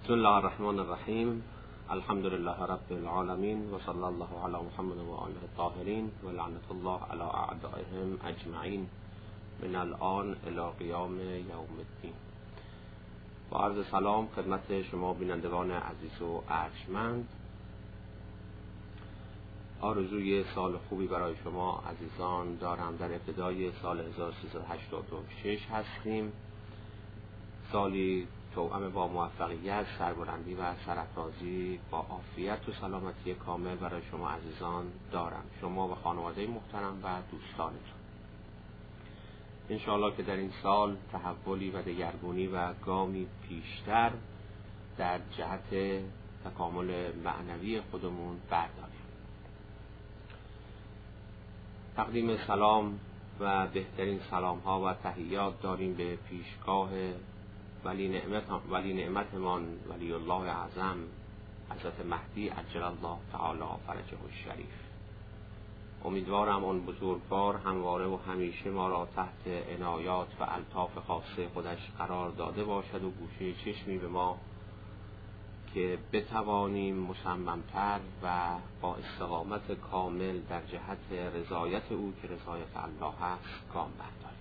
بسم الله الرحمن الرحیم. الحمد لله رب العالمین و صلی الله علی محمد و آله الطاهرین و لعنت الله علی اعدائهم اجمعین من الان الی قیام یوم الدین. با عرض سلام خدمت شما بینندگان عزیز و ارجمند. آرزوی سال خوبی برای شما عزیزان دارم. در ابتدای سال 1386 هستیم، سالی توأم با موفقیت، سربلندی و سرافرازی با عافیت و سلامتی کامل برای شما عزیزان دارم، شما و خانواده محترم و دوستانتون. انشاءالله که در این سال تحولی و دگرگونی و گامی پیشتر در جهت تکامل معنوی خودمون برداریم. تقدیم سلام و بهترین سلام ها و تحیات داریم به پیشگاه ولی نعمتمان ولی الله اعظم حضرت مهدی عجل الله تعالی فرجه الشریف. امیدوارم اون بزرگوار همواره و همیشه ما را تحت عنایات و الطاف خاصه خودش قرار داده باشد و گوشه چشمی به ما که بتوانیم مصممتر و با استقامت کامل در جهت رضایت او که رضایت الله هست گام برداریم.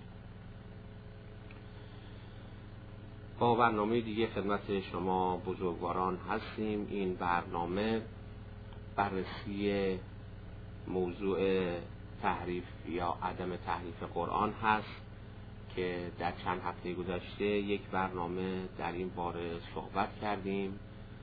با برنامه دیگه خدمت شما بزرگواران هستیم. این برنامه بررسی موضوع تحریف یا عدم تحریف قرآن هست که در چند هفته گذشته یک برنامه در این باره صحبت کردیم.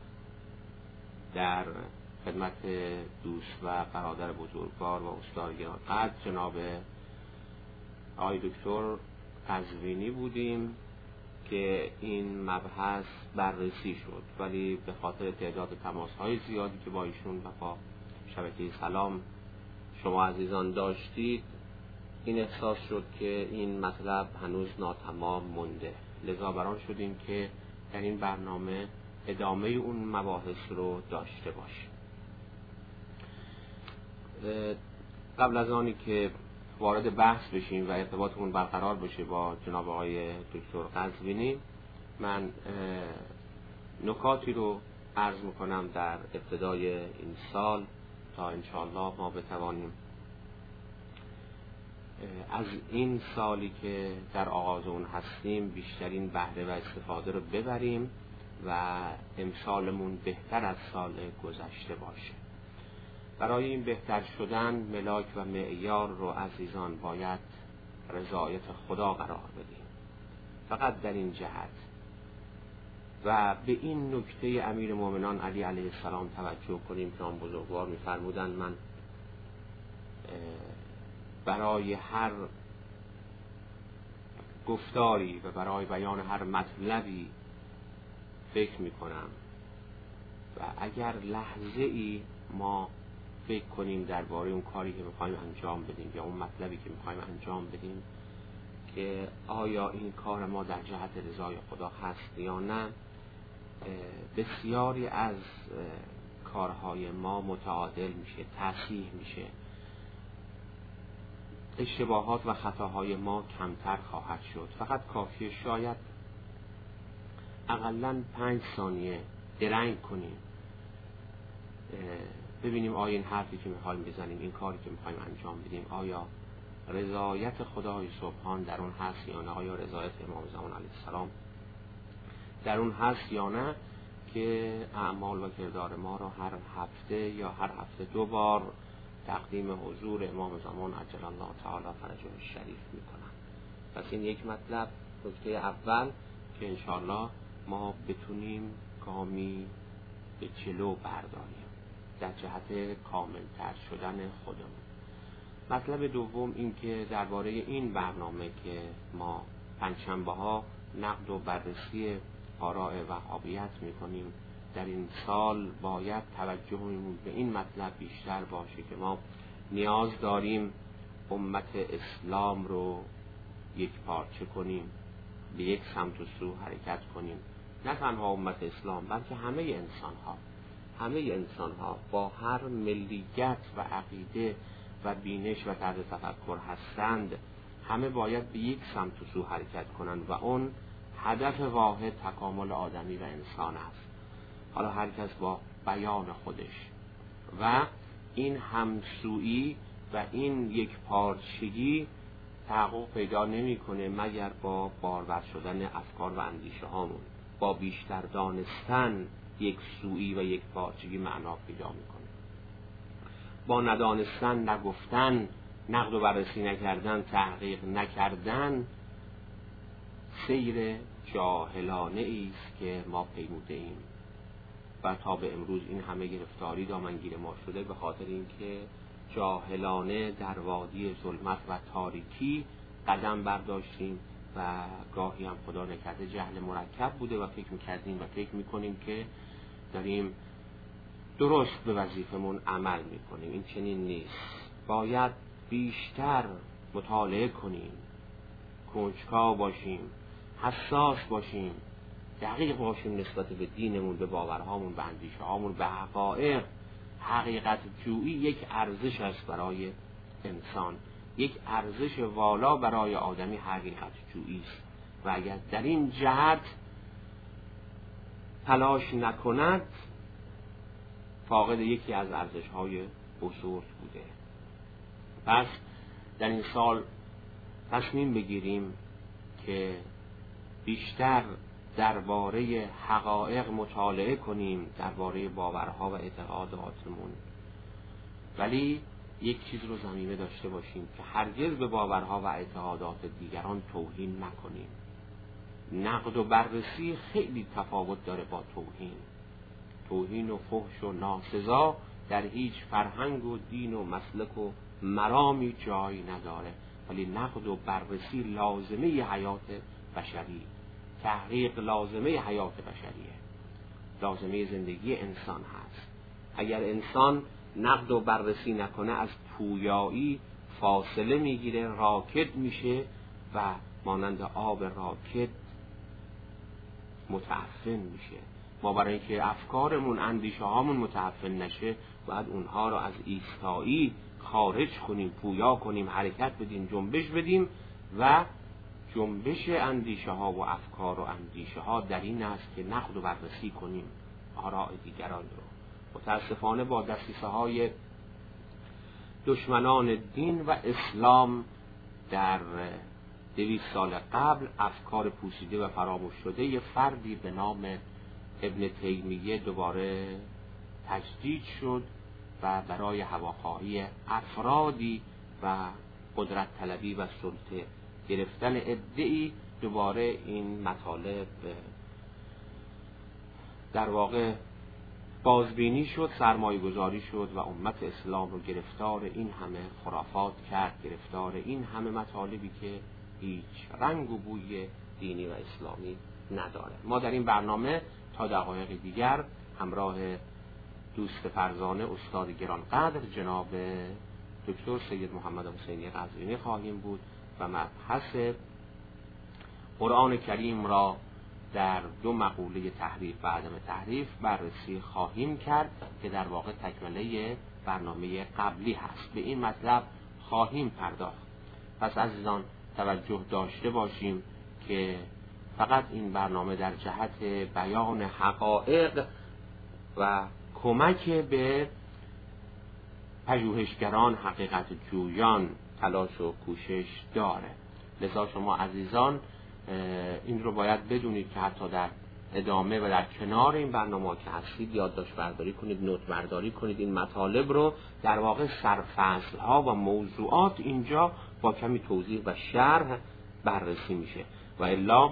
در خدمت دوست و برادر بزرگوار و استاد گرامی‌قدر جناب آقای دکتر قزوینی بودیم که این مبحث بررسی شد، ولی به خاطر تعداد تماس‌های زیادی که با ایشون و با شبکه سلام شما عزیزان داشتید، این احساس شد که این مطلب هنوز ناتمام مونده، لذا بران شدیم که در این برنامه ادامه اون مباحث رو داشته باشیم. قبل از آنی که وارد بحث بشیم و ارتباطمون برقرار بشه با جناب آقای دکتر قزوینی، من نکاتی رو عرض میکنم در ابتدای این سال تا انشاءالله ما بتوانیم از این سالی که در آغاز اون هستیم بیشترین بهره و استفاده رو ببریم و امسالمون بهتر از سال گذشته باشه. برای این بهتر شدن ملاک و معیار رو عزیزان باید رضایت خدا قرار بدیم. فقط در این جهت و به این نکته امیر مومنان علی علیه السلام توجه کنیم که آن بزرگوار می‌فرمودند من برای هر گفتاری و برای بیان هر مطلبی فکر می‌کنم و اگر لحظه ای ما فکر کنیم درباره اون کاری که می‌خوایم انجام بدیم یا اون مطلبی که می‌خوایم انجام بدیم که آیا این کار ما در جهت رضای خدا هست یا نه، بسیاری از کارهای ما متعادل میشه، تصحیح میشه، اشتباهات و خطاهای ما کمتر خواهد شد. فقط کافیه شاید اقلاً 5 ثانیه درنگ کنیم، ببینیم آیا این حرفی که میخوایم بزنیم، این کاری که میخوایم انجام بدیم، آیا رضایت خدای سبحان در اون هست یا نه، آیا رضایت امام زمان علیه السلام در اون هست یا نه، که اعمال و کردار ما رو هر هفته یا هر هفته 2 بار تقدیم حضور امام زمان عجل الله تعالی فرجه الشریف میکنن. پس این یک مطلب، نکته اول که انشاءالله ما بتونیم گامی به جلو برداریم در جهت کاملتر شدن خودمون. مطلب دوم این که درباره این برنامه که ما پنجشنبه ها نقد و بررسی آراء وهابیت میکنیم، در این سال باید توجهمون به این مطلب بیشتر باشه که ما نیاز داریم امت اسلام رو یک پارچه کنیم، به یک سمت و سو حرکت کنیم. نه تنها امت اسلام بلکه همه انسان ها با هر ملیت و عقیده و بینش و طرز تفکر هستند، همه باید به یک سمت و سو حرکت کنند و اون هدف واحد تکامل آدمی و انسان است. حالا هر کس با بیان خودش. و این همسویی و این یک پارچگی تحقق پیدا نمی‌کنه مگر با بارور شدن افکار و اندیشه هامون. با بیشتر دانستن یک سویی و یک پارچگی معنا پیدا می‌کنه. با ندانستن، نگفتن، نقد و بررسی نکردن، تحقیق نکردن، سیر جاهلانه است که ما پیموده ایم و تا به امروز این همه گرفتاری دامنگیر ما شده به خاطر اینکه جاهلانه در وادی ظلمت و تاریکی قدم برداشتیم و گاهی هم خدا نکرده جهل مرکب بوده و فکر میکردیم و فکر میکنیم که داریم درست به وظیفمون عمل میکنیم. این چنین نیست. باید بیشتر مطالعه کنیم، کنجکاو باشیم، حساس باشیم، دقیق باشیم نسبت به دینمون، به باورهامون، به اندیشه هامون، به حقایق. حقیقت جویی یک ارزش است برای انسان، یک ارزش والا برای آدمی حقیقت جویی است و اگر در این جهت تلاش نکند فاقد یکی از ارزش‌های بزرگ بوده. پس در این سال تصمیم بگیریم که بیشتر درباره حقایق مطالعه کنیم، درباره باورها و اعتقاداتمون، ولی یک چیز رو ضمیمه داشته باشیم که هرگز به باورها و اعتقادات دیگران توهین نکنیم. نقد و بررسی خیلی تفاوت داره با توهین. توهین و فحش و ناسزا در هیچ فرهنگ و دین و مسلک و مرامی جای نداره، ولی نقد و بررسی لازمه حیات بشری، تحقیق لازمه حیات بشریه، لازمه زندگی انسان هست. اگر انسان نقد و بررسی نکنه از پویایی فاصله میگیره، راکد میشه و مانند آب راکد متعفن میشه. ما برای اینکه افکارمون، اندیشه هامون متعفن نشه باید اونها رو از ایستایی خارج کنیم، پویا کنیم، حرکت بدیم، جنبش بدیم و جنبش اندیشه ها و افکار و اندیشه ها در این است که نقد و بررسی کنیم آراء دیگران رو. متاسفانه با دسیسه های دشمنان دین و اسلام در 200 سال قبل افکار پوسیده و فراموش شده یه فردی به نام ابن تیمیه دوباره تجدید شد و برای هواخواهی افرادی و قدرت طلبی و سلطه گرفتن عده‌ای دوباره این مطالب در واقع بازبینی شد، سرمایه گذاری شد و امت اسلام رو گرفتار این همه خرافات کرد، گرفتار این همه مطالبی که هیچ رنگ و بوی دینی و اسلامی نداره. ما در این برنامه تا دقایق دیگر همراه دوست فرزانه استاد گرانقدر جناب دکتر سید محمد حسینی قزوینی خواهیم بود و مبحث قرآن کریم را در 2 مقوله تحریف و عدم تحریف بررسی خواهیم کرد که در واقع تکمله برنامه قبلی هست. به این مطلب خواهیم پرداخت. پس عزیزان توجه داشته باشیم که فقط این برنامه در جهت بیان حقایق و کمک به پژوهشگران، حقیقت جویان تلاش و کوشش داره. لذا شما عزیزان این رو باید بدونید که حتی در ادامه و در کنار این برنامه که هستید یادداشت برداری کنید، نوت برداری کنید. این مطالب رو در واقع سرفصل ها و موضوعات اینجا با کمی توضیح و شرح بررسی میشه و الا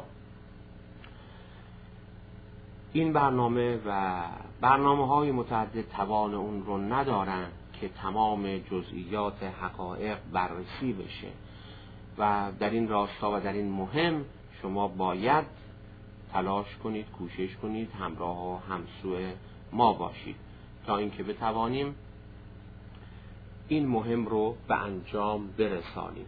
این برنامه و برنامه‌های متعدد توان اون رو ندارن که تمام جزئیات حقایق بررسی بشه و در این راستا و در این مهم شما باید تلاش کنید، کوشش کنید، همراه و همسو ما باشید تا اینکه بتوانیم این مهم رو به انجام برسانیم.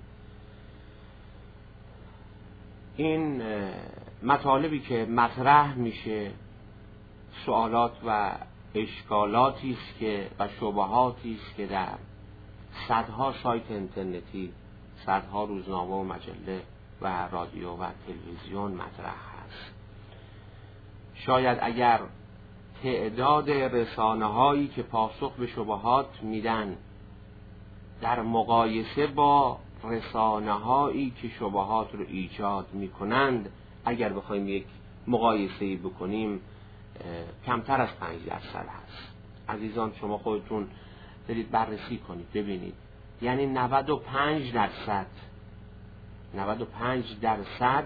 این مطالبی که مطرح میشه سوالات و اشکالاتی است که و شبهاتی است که در صدها سایت اینترنتی، صدها روزنامه و مجله و رادیو و تلویزیون مطرح هست. شاید اگر تعداد رسانه‌هایی که پاسخ به شبهات میدن در مقایسه با رسانه‌هایی که شبهات رو ایجاد میکنند، اگر بخوایم یک مقایسه‌ای بکنیم کمتر از 5% هست. عزیزان شما خودتون برید بررسی کنید ببینید، یعنی 95%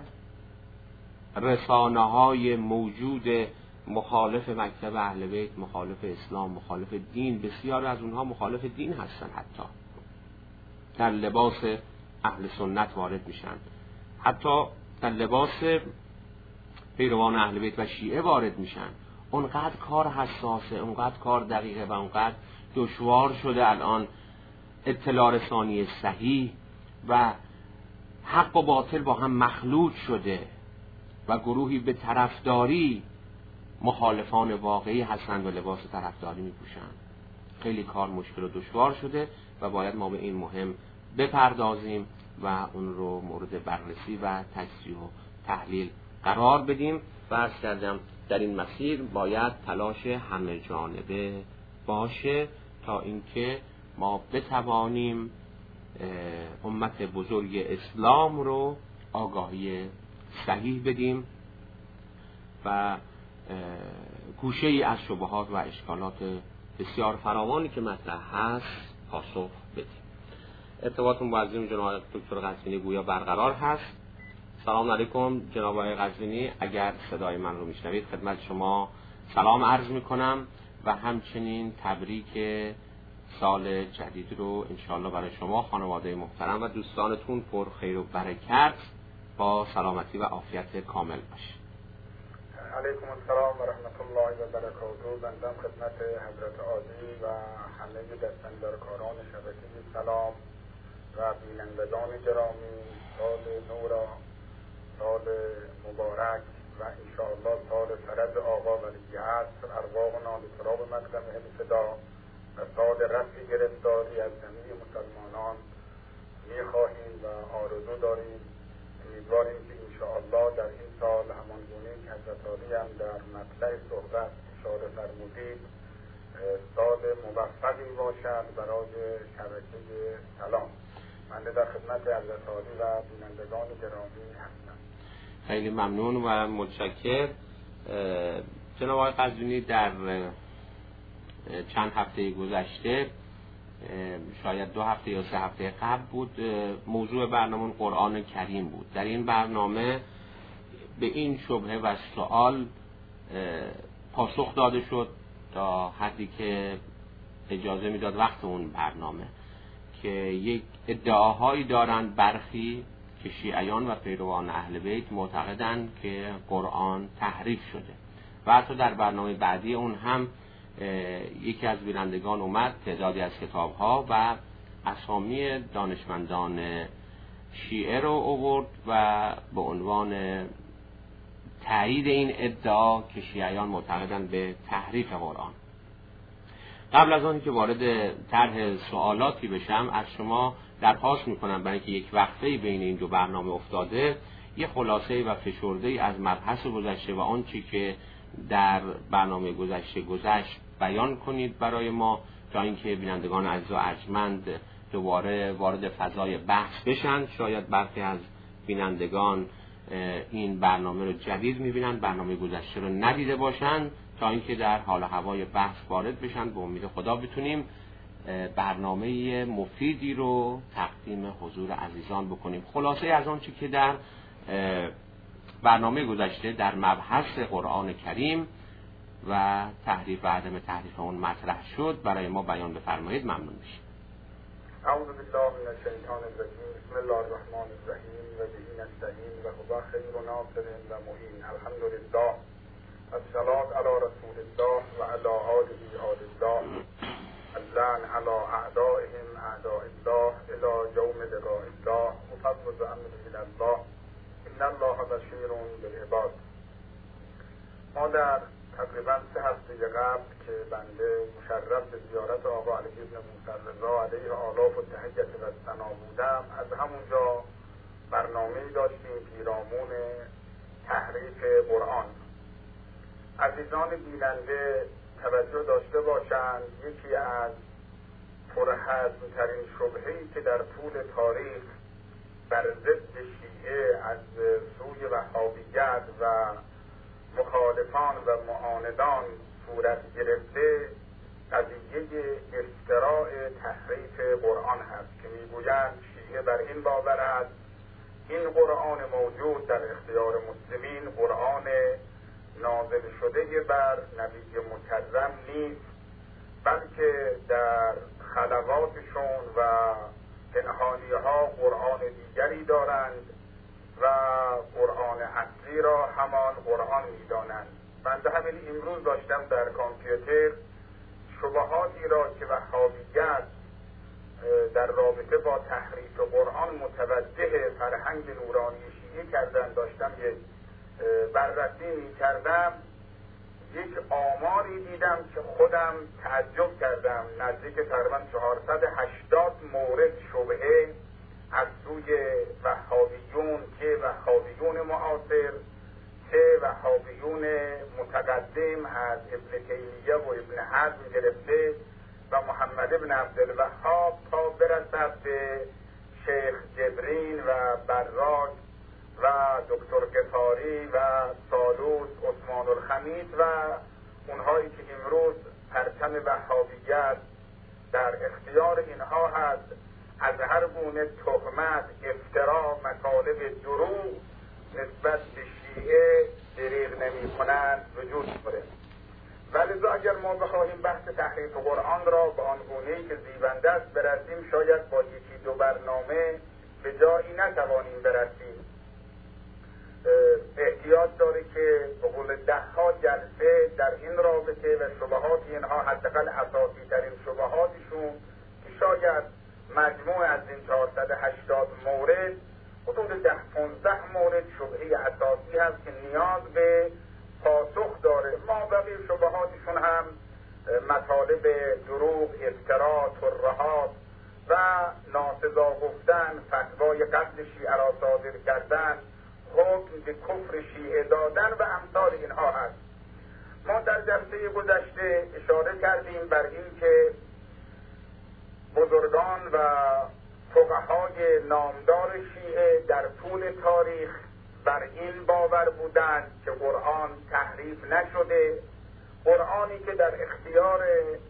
رسانه‌های موجود مخالف مکتب اهل بیت، مخالف اسلام، مخالف دین، بسیار از اونها مخالف دین هستن، حتی در لباس اهل سنت وارد میشن، حتی در لباس پیروان اهل بیت و شیعه وارد میشن. اونقدر کار حساسه، اونقدر کار دقیقه و اونقدر دشوار شده الان اطلاع رسانی صحیح و حق و باطل با هم مخلوط شده و گروهی به طرفداری مخالفان واقعی هستند و لباس طرفداری میپوشن. خیلی کار مشکل و دشوار شده و باید ما به این مهم بپردازیم و اون رو مورد بررسی و تجزیه و تحلیل قرار بدیم. و عرض کردم در این مسیر باید تلاش همه جانبه باشه تا اینکه ما بتوانیم امت بزرگ اسلام رو آگاهی صحیح بدیم و گوشه ای از شبهات و اشکالات بسیار فراوانی که مطرح هست پاسخ بدیم. ارتباطمون با عزیزم جناب دکتر قزوینی گویا برقرار هست. سلام علیکم جناب آقای قزوینی، اگر صدای من رو میشنوید خدمت شما سلام عرض میکنم و همچنین تبریک سال جدید رو انشاءالله برای شما، خانواده محترم و دوستانتون پر خیر و برکت با سلامتی و عافیت کامل باشه. علیکم السلام و رحمت الله و برکاته. بنده خدمت حضرت عالی و همه دستاندرکاران شبکه سلام و بینندگان گرامی سال نو را، سال مبارک و انشاءالله سال فرج آقا ولیعصر ارواحنا لتراب مقدم صدا و سال رفع گرفتاری از جمیع مسلمانان میخواهیم و آرزو داریم. امیدواریم که انشاءالله در این سال همان گونه که حضرت عالی هم در مطلع صحبت اشاره فرمودید سال موفقی باشد برای شبکه سلام. من در خدمت حضرت عالی و بینندگان گرامی هستم. خیلی ممنون و متشکر. جناب آقای قزوینی در چند هفته گذشته، شاید 2 هفته یا 3 هفته قبل بود، موضوع برنامه قرآن کریم بود. در این برنامه به این شبهه و سوال پاسخ داده شد تا حدی که اجازه میداد وقت اون برنامه، که یک ادعاهایی دارند برخی که شیعیان و پیروان اهل بیت معتقدند که قرآن تحریف شده و حتی در برنامه بعدی اون هم یکی از بینندگان اومد تعدادی از کتاب‌ها و اسامی دانشمندان شیعه رو آورد و به عنوان تایید این ادعا که شیعیان معتقدند به تحریف قرآن. قبل از آن که وارد طرح سوالاتی بشم از شما درخواست میکنم برای اینکه یک وقفه‌ای بین این دو برنامه افتاده یه خلاصه و فشرده‌ای از مبحث گذشته و آنچه که در برنامه گذشته گذشت بیان کنید برای ما، تا اینکه بینندگان عزیز و ارجمند دوباره وارد فضای بحث بشن. شاید برخی از بینندگان این برنامه رو جدید میبینن، برنامه گذشته رو ندیده باشن، تا اینکه در حال هوای بحث وارد بشن. به امید خدا بتونیم برنامه مفیدی رو تقدیم حضور عزیزان بکنیم. خلاصه از آنچه که در برنامه گذشته در مبحث قرآن کریم و تحریف و عدم تحریف اون مطرح شد برای ما بیان بفرمایید، ممنون میشیم. اعوذ بالله من الشیطان الرجیم. بسم الله الرحمن الرحیم و به نستعین و هو خیر ناصر و معین. الحمدلله والصلاة علی رسول الله و علی آله آل الله. اللعن علی اعدائهم اعداء الله الى یوم لقاء الله. مفوض امری الی الله ان الله بشیر بالعباد. ما در تقریبا 3 هفته قبل که بنده مشرف به زیارت آقا علی ابن موسی رضا علیه آلاف و تحیت و ثنا بودم، از همونجا برنامه‌ای داشتیم پیرامون تحریف قرآن. عزیزان بیننده توجه داشته باشند یکی از پرحجم‌ترین شبهه‌ای که در طول تاریخ بر ضد شیعه از سوی وهابیت و مخالفان و معاندان صورت گرفته قضیه افتراء تحریف قرآن هست که میگویند شیعه بر این باور است این قرآن موجود در اختیار مسلمین قرآن نازل شده بر نبی مکرم نیست، بلکه در خلواتشون و پنهانی‌ها قرآن دیگری دارند و قرآن اصلی را همان قرآن می‌دانند. من همین امروز داشتم در کامپیوتر شبهاتی را که وهابیت در رابطه با تحریف قرآن متوجه فرهنگ نورانی شیعه کردن داشتم یک بررسی می‌کردم. یک آماری دیدم که خودم تعجب کردم، نزدیک تقریباً 480 مورد شبهه از سوی وهابیون، که وهابیون معاصر که وهابیون متقدم از ابن تیمیه و ابن حزم گرفته و محمد ابن عبدالوهاب تا برسد به شیخ جبرین و براک و دکتر غفاری و سالوس عثمان الخمیس و اونهایی که امروز پرچم وهابیت در اختیار اینها هست، از هر گونه تهمت، افترا، مطالب دروغ نسبت به شیعه دریغ نمی کنند وجود داره. ولذا اگر ما بخواهیم بحث تحریف قرآن را به آن گونه‌ای که زیبنده است برسیم، شاید با یکی دو برنامه به جایی نتوانیم برسیم. احتیاج داره که به قول 10 جلسه در این رابطه و شبهات اینها، حداقل اساسی ترین شبهاتشون که شاید مجموع از این 480 مورد حدود 10-15 مورد شبهه اساسی هست که نیاز به پاسخ داره. ما بقیه شبهاتشون هم مطالب دروغ، افترا، ترهات و ناسزا گفتن، فتوای قتل شیعه را صادر کردن، حکم به کفر شیعه دادن و امثال اینها هست. ما در جلسه گذشته اشاره کردیم بر این که بزرگان و فقهای نامدار شیعه در طول تاریخ بر این باور بودند که قرآن تحریف نشده، قرآنی که در اختیار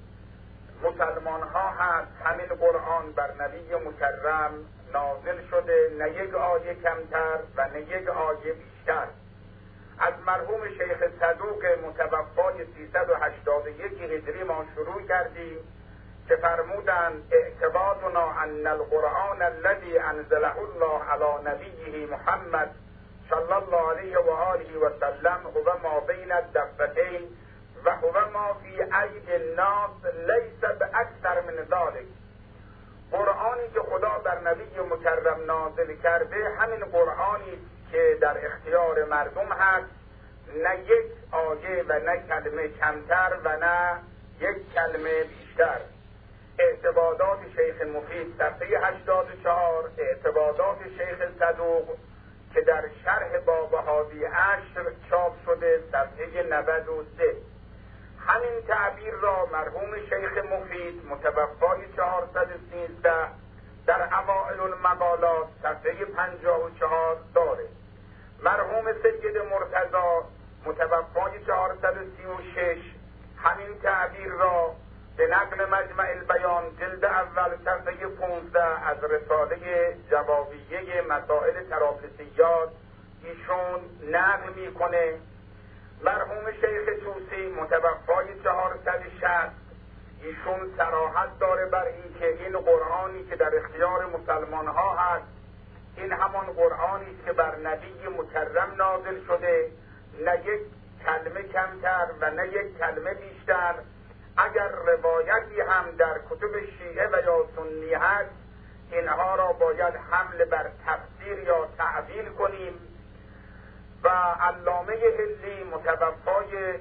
مسلمان ها هست همین قرآن بر نبی مکرم نازل شده، نه یک آیه کمتر و نه یک آیه بیشتر. از مرحوم شیخ صدوق متوفای 381 هجری ما شروع کردیم که فرمودند اعتقادنا ان القرآن الذي انزله الله على نبیه محمد صلی الله علیه و آله و سلم هو ما بین الدفتین و هو ما فی ایدی الناس لیس باکثر من ذلک. قرآنی که خدا بر نبی مکرم نازل کرده همین قرآنی که در اختیار مردم هست، نه یک آیه و نه کلمه کمتر و نه یک کلمه بیشتر. اعتقادات شیخ مفید صفحه 84، اعتقادات شیخ صدوق که در شرح بابهادی عشر چاپ شده صفحه 93. همین تعبیر را مرحوم شیخ مفید متوفای 413 در اوائل المقالات صفحه 54 داره. مرحوم سید مرتضی متوفای 436 همین تعبیر را به نقل مجمع البیان جلد اول صفحه 15 از رساله جوابیه مسائل طرابلسیات ایشون نقل میکنه. مرحوم شیخ طوسی متوفای 460 ایشون صراحت داره بر این که این قرآنی که در اختیار مسلمان ها هست این همان قرآنی است که بر نبی مکرم نازل شده، نه یک کلمه کمتر و نه یک کلمه بیشتر. اگر روایتی هم در کتب شیعه و یا سنی هست اینها را باید حمل بر تفسیر یا تعبیل کنیم. و علامه حلی متوفای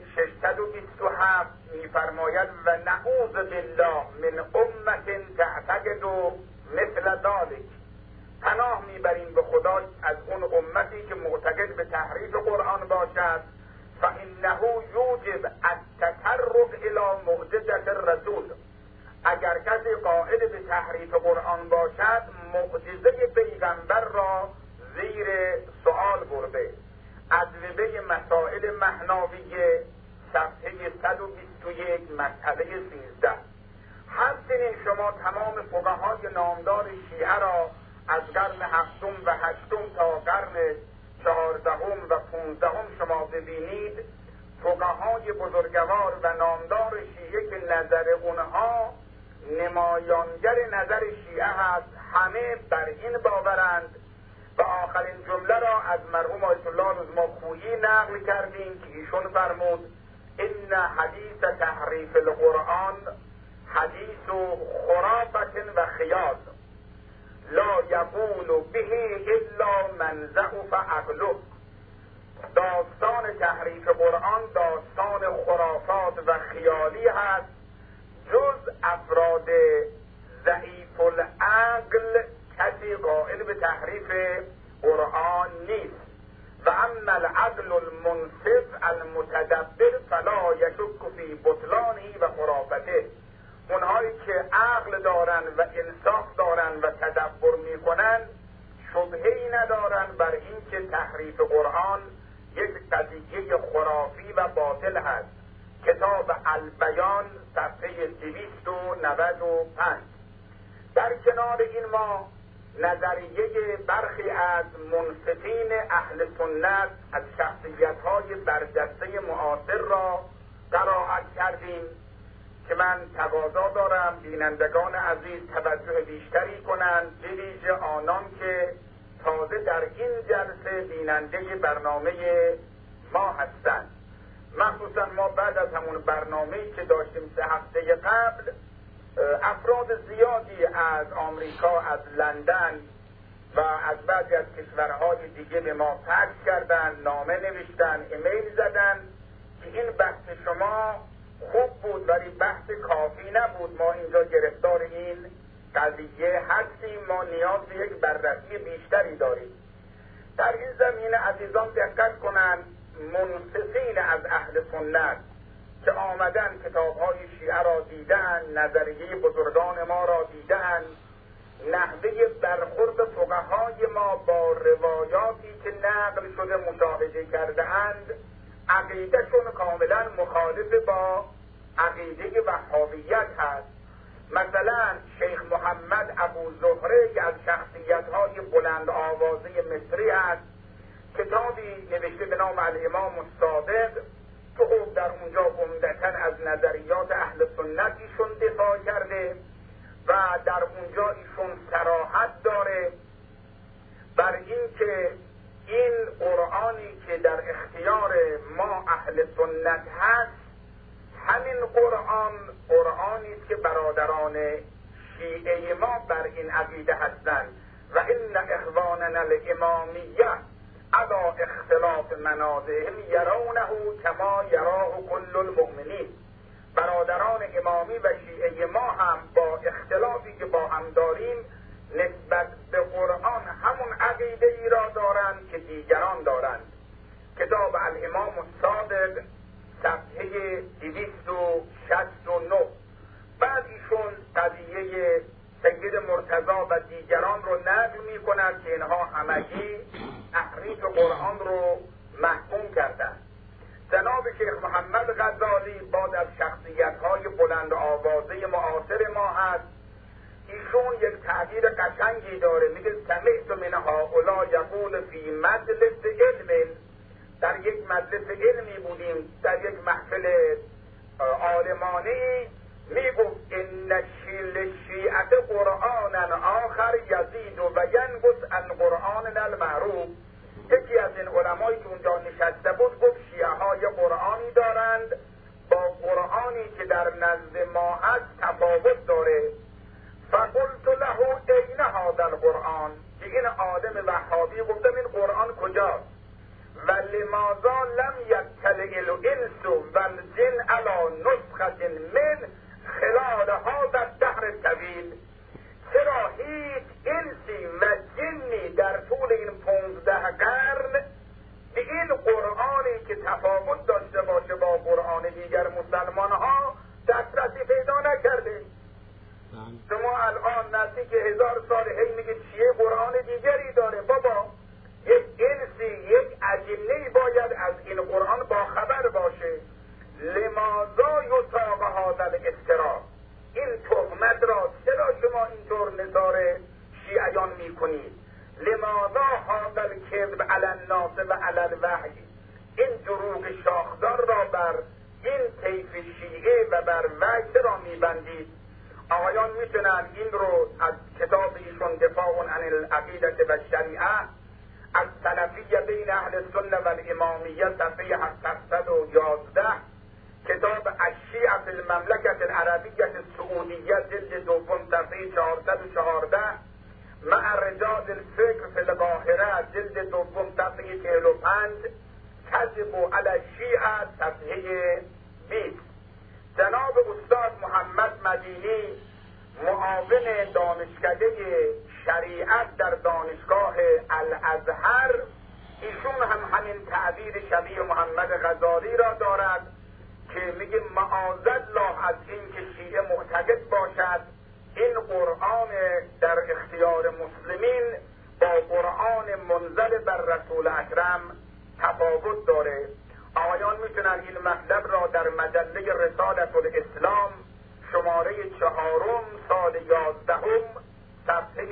627 میفرماید و نعوذ بالله من امت تعتقد مثل ذلک، پناه میبریم به خدا از اون امتی که معتقد به تحریف قرآن باشد. فإن انه یوجب التطرق الی معجزة الرسول. اگر کسی قائل به تحریف قرآن باشد معجزه پیغمبر را زیر سؤال برده. ادوبه مسائل مهناویه صفحه 121 مسئله 13. همچنین شما تمام فقهای نامدار شیعه را از قرن 7 و 8 تا قرن 14 و 15 شما ببینید، فقهای بزرگوار و نامدار شیعه که نظر اونها نمایانگر نظر شیعه هست، همه بر این باورند و آخرین جمله را از مرحوم آیت الله رزماخویی نقل کردیم که ایشون فرمود ان حدیث تحریف القرآن حدیث خرافت و خیال لا یقول به الا من ضعف عقله. داستان تحریف قرآن داستان خرافات و خیالی هست، جز افراد ضعیف العقل کسی قائل به تحریف قرآن نیست. و اما العقل المنصف المتدبر فلا یشک فی بطلانه و خرافته. اونهایی که عقل دارن و انصاف دارن و تدبر میکنن شبهه‌ای ندارن بر این که تحریف قرآن یک قضیه خرافی و باطل هست. کتاب البیان صفحه 295. در کنار این ما نظریه برخی از منصفین اهل سنت از شخصیت‌های برجسته معاصر را قرائت کردیم که من تقاضا دارم بینندگان عزیز توجه بیشتری کنند، به ویژه آنان که تازه در این جلسه بیننده برنامه ما هستند. مخصوصا ما بعد از همون برنامه‌ای که داشتیم 3 هفته قبل، افراد زیادی از آمریکا، از لندن و از بعضی از کشورهای دیگه به ما فکس کردن، نامه نوشتن، ایمیل زدن که این بحث شما خوب بود ولی بحث کافی نبود، ما اینجا گرفتار این قضیه هستیم، ما نیاز به یک بررسی بیشتری داریم. در این زمینه عزیزان دقت کنند، منصفین از اهل سنت که آمدن کتاب‌های شیعه را دیدن، نظریه بزرگان ما را دیدن، نحوه برخورد فقهای ما با روایاتی که نقل شده مشاهده کرده اند، عقیدهشون کاملا مخالف با عقیده وهابیت هست. مثلا شیخ محمد ابو زهره که از شخصیت‌های بلند آوازه مصری است، کتابی نوشته به نام الامام الصادق که خب در اونجا عمدتاً از نظریات اهل سنت ایشون دفاع کرده و در اونجا ایشون صراحت داره بر این که این قرآنی که در اختیار ما اهل سنت هست، همین قرآنی است که برادران شیعه ما بر این عقیده هستند. و ان اخواننا الامامیه علی اختلاف منازعهم یرونه کما یراه کل المؤمنین. برادران امامی و شیعه ما هم با اختلافی که با هم داریم نسبت به قرآن همون عقیده ای را دارند که دیگران دارند. کتاب الامام الصادق صفحه 269. بعد ایشون قضیه سید مرتضی و دیگران رو نقل می کند که اینها همگی تحریف قرآن رو محکوم کردند. جناب شیخ محمد غزالی بعد از شخصیت‌های بلند آوازه معاصر ما هست. ایشون یک تعبیر قشنگی داره، میگه سمعت من هؤلاء یقول فی مجلس علم. در یک مجلس علمی بودیم، در یک محفل عالمانه‌ای، میگفت ان للشیعة قرآنا آخر یزید و ینقص عن قرآن المعروف. یکی از این علمایی که اونجا نشسته بود گفت شیعه های قرآنی دارند با قرآنی که در نزد ما هست تفاوت داره. فقلت له این هذا القرآن، این آدم وهابی گفتم این قرآن کجاست؟ و لماذا لم یطلع الانس والجن على نسخة من خلال هذا الدهر الطویل. چرا هیچ انسی و جنی در طول این 15 قرن به این قرآنی که تفاوت داشته با مسلمان ها دسترسی پیدا نکرده. شما الان نزدیک 1000 سال هی میگید شیعه قرآن دیگری داره. بابا یک انسی، یک اجنه‌ای باید از این قرآن با خبر باشه. لماذا یطاق هذا الافتراء، این تهمت را چرا شما اینطور نثار شیعیان میکنید؟ لماذا هذا الکذب علی الناس و علی الوحی، این دروغ شاخدار را بر این طیف شیعه و بر وحی چرا میبندید؟ آقایان میتونن این رو از کتاب ایشون دفاع عن العقیدة و الشریعه از سلفیه بین اهل سنه و الامامیه صفحه 711، کتاب الشیعه فی المملکة العربیة السعودیه جلد دوم صفحه 414، مع رجال الفکر فی القاهره جلد دوم صفحه 45، کذب علی الشیعه صفحه 20. جناب استاد محمد مدینی معاون دانشکده شریعت در دانشگاه الازهر، ایشون هم همین تعبیر شبیه محمد غزالی را دارد که میگه معاذالله از این که شیعه معتقد باشد این قرآن در اختیار مسلمین با قرآن منزل بر رسول اکرم تفاوت داره. آقایان میتونن این مطلب را در مجله رسالة الاسلام شماره 4 سال 11 صفحه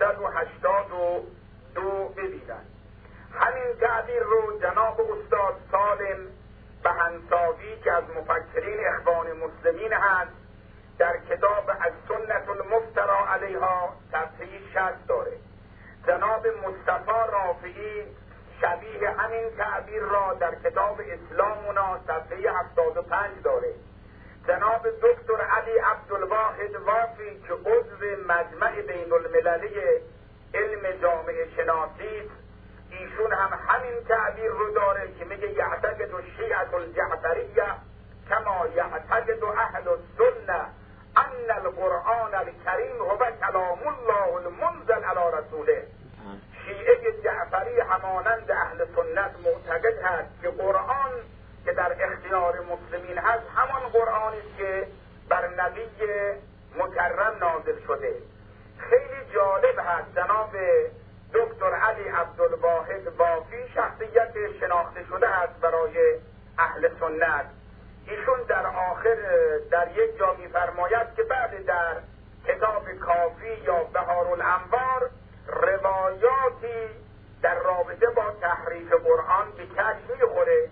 382 ببینن. همین تعبیر رو جناب استاد سالم بهنساوی که از مفکرین اخوان مسلمین هست در کتاب السنة المفترى علیها صفحه 60 داره. جناب مصطفی رافعی شبیه همین تعبیر را در کتاب اسلامنا صفحه 75 داره. جناب دکتر علی عبدالواحد وافی که عضو مجمع بین المللی علم جامعه شناسی، ایشون هم همین تعبیر رو داره که میگه یعتقد الشیعة الجعفریه کما یعتقد اهل السنه ان القرآن الکریم هو کلام الله المنزل علی رسوله. شیعه جعفری همانند اهل سنت معتقد هست که قرآن که در اختیار مسلمین هست همان قرآنی است که بر نبی مکرم نازل شده. خیلی جالب هست جناب دکتر علی عبدالواحد وافی شخصیت شناخته شده است برای اهل سنت. ایشون در آخر در یک جا می‌فرماید که بعد در کتاب کافی یا بهارالانوار روایاتی در رابطه با تحریف قرآن به کشف میخوره.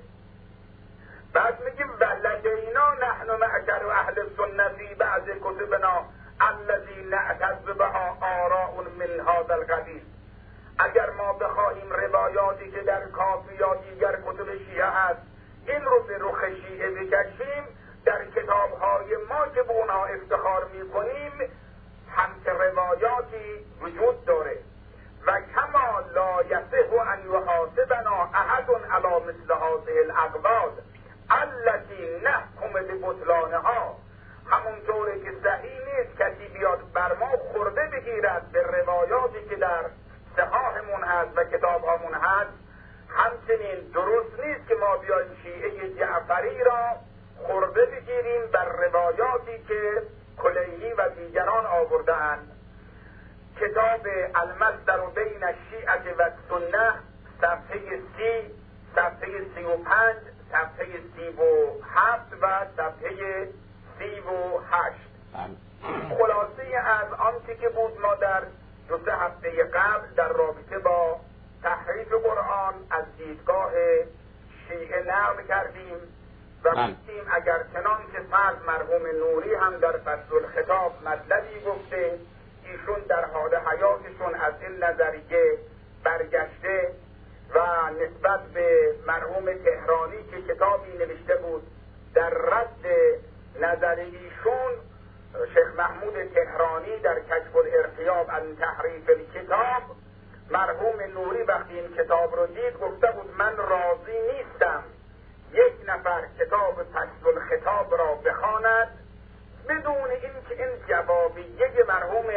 بعد میگیم ولدینا نحن معشر اهل السنه فی بعض کتبنا الذی نعتز بها آراء من هذا القبیل. اگر ما بخواهیم روایاتی که در کافی یا دیگر کتب شیعه هست این رو به رخ شیعه بکشیم، در کتابهای ما که به اونها افتخار میکنیم همچه روایاتی وجود داره. و کما لا یصح ان یحاسبنا احد علی مثل هذه الاقوال التي نحکم ببطلانها، همونطوری که صحیح نیست کسی بیاد بر ما خورده بگیرد به روایاتی که در صحاحمون هست و کتابهامون هست، همچنین درست نیست که ما بیایم شیعه جعفری را خورده بگیریم بر روایاتی که کلیهی و دیگران آورده‌اند. کتاب المصدر بین الشیعة و السنه صفحه 30، صفحه 35، صفحه 37 و صفحه 38. خلاصه از آنچه که بود ما در 2 هفته قبل در رابطه با تحریف قرآن از دیدگاه شیعه نقل کردیم و گفتیم اگر چنان که فرض مرحوم نوری هم در فصل الخطاب مطلبی گفته، ایشون در حال حیاتشون از این نظریه برگشته و نسبت به مرحوم تهرانی که کتابی نوشته بود در رد نظر ایشون، شیخ محمود تهرانی در کشف الارتیاب عن تحریف الکتاب، مرحوم نوری وقتی این کتاب رو دید گفته بود من راضی نیستم یک نفر کتاب فصل الخطاب را بخواند بدون اینکه این جوابیه مرحوم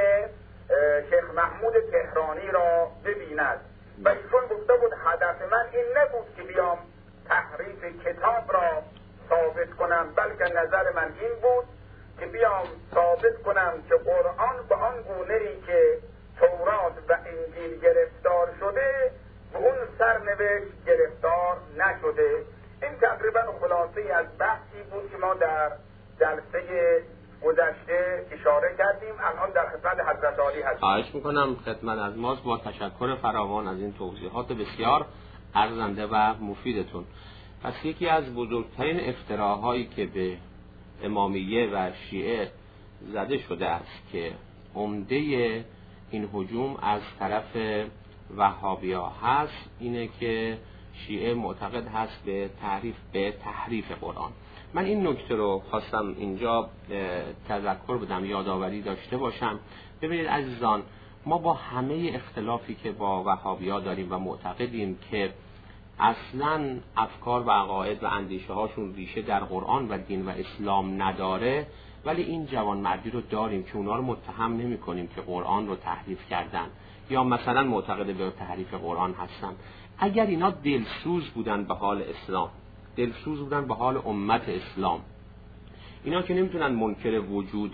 شیخ محمود تهرانی را ببیند. و ایشون گفته بود هدف من این نبود که بیام تحریف کتاب را ثابت کنم، بلکه نظر من این بود که بیام ثابت کنم که قرآن به آن گونه‌ای که تورات و انجیل گرفتار شده به اون سرنوشت گرفتار نشده. این تقریبا خلاصه از بحثی بود که ما در جلسه گذشته اشاره کردیم. الان در خدمت حضرت عالی هستیم. خواهش میکنم خدمت از ماست، با تشکر فراوان از این توضیحات بسیار ارزنده و مفیدتون. پس یکی از بزرگترین افتراهایی که به امامیه و شیعه زده شده است که عمده این هجوم از طرف وهابی‌ها هست اینه که شیعه معتقد هست به تحریف قرآن. من این نکته رو خواستم اینجا تذکر بدم، یادآوری داشته باشم. ببینید عزیزان، ما با همه اختلافی که با وهابی‌ها داریم و معتقدیم که اصلاً افکار و عقاید و اندیشه هاشون ریشه در قرآن و دین و اسلام نداره، ولی این جوانمردی رو داریم که اونا رو متهم نمی کنیم که قرآن رو تحریف کردن یا مثلا معتقد به تحریف قرآن هستن. اگر اینا دلسوز بودن به حال اسلام، دلسوز بودن به حال امت اسلام، اینا که نمیتونن منکر وجود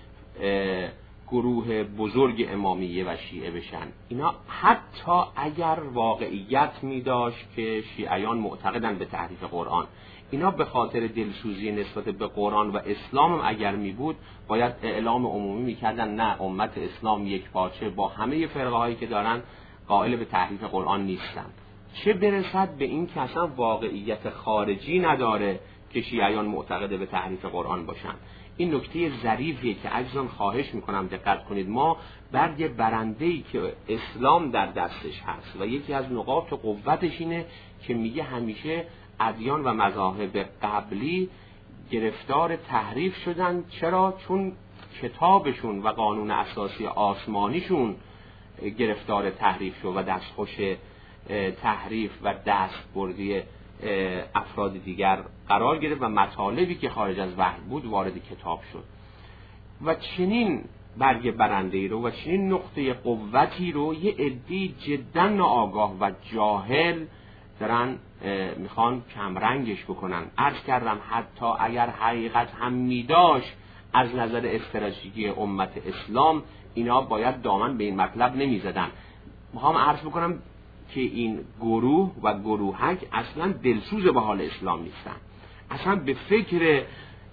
گروه بزرگ امامیه و شیعه بشن. اینا حتی اگر واقعیت می داشت که شیعیان معتقدن به تحریف قرآن، اینا به خاطر دلسوزی نسبت به قرآن و اسلام هم اگر می بود باید اعلام عمومی می کردن نه، امت اسلام یک پارچه با همه فرقه هایی که دارن قائل به تحریف قرآن نیستن. چه برسد به این که اصلا واقعیت خارجی نداره که شیعیان معتقد به تحریف قرآن باشن. این نکته ظریفیه که عزیزان خواهش میکنم دقت کنید. ما برگ برنده‌ای که اسلام در دستش هست و یکی از نقاط قوتش اینه که میگه همیشه ادیان و مذاهب قبلی گرفتار تحریف شدن. چرا؟ چون کتابشون و قانون اساسی آسمانیشون گرفتار تحریف شد و دستخوش تحریف و دستبردی افراد دیگر قرار گرفت و مطالبی که خارج از وحی بود وارد کتاب شد. و چنین برگ برنده‌ای رو و چنین نقطه قوتی رو یه عده‌ای جدا ناآگاه و جاهل دارن میخوان کمرنگش بکنن. عرض کردم حتی اگر حقیقت هم میداشت از نظر استراتژیکی امت اسلام اینا باید دامن به این مطلب نمیزدن. میخوام عرض بکنم که این گروه و گروهک اصلا دلسوز به حال اسلام نیستن، اصلا به فکر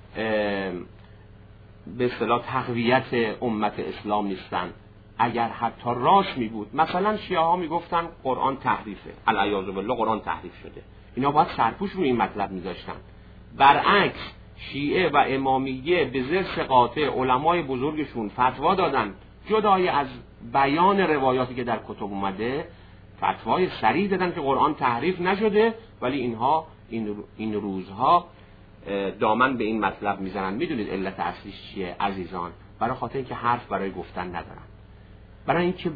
به اصطلاح تقویت امت اسلام نیستن. اگر حتی راست می بود، مثلا شیعه ها می گفتن قرآن تحریفه، العیاذ بالله قرآن تحریف شده، اینا باید سرپوش روی این مطلب می داشتن. برعکس شیعه و امامیه به ضرس قاطع علمای بزرگشون فتوا دادن، جدای از بیان روایاتی که در کتب اومده فتوای صریح دادن که قرآن تحریف نشده، ولی اینها این روزها دامن به این مطلب میزنن. میدونید علت اصلیش چیه عزیزان؟ برای خاطر اینکه حرف برای گفتن ندارن، برای اینکه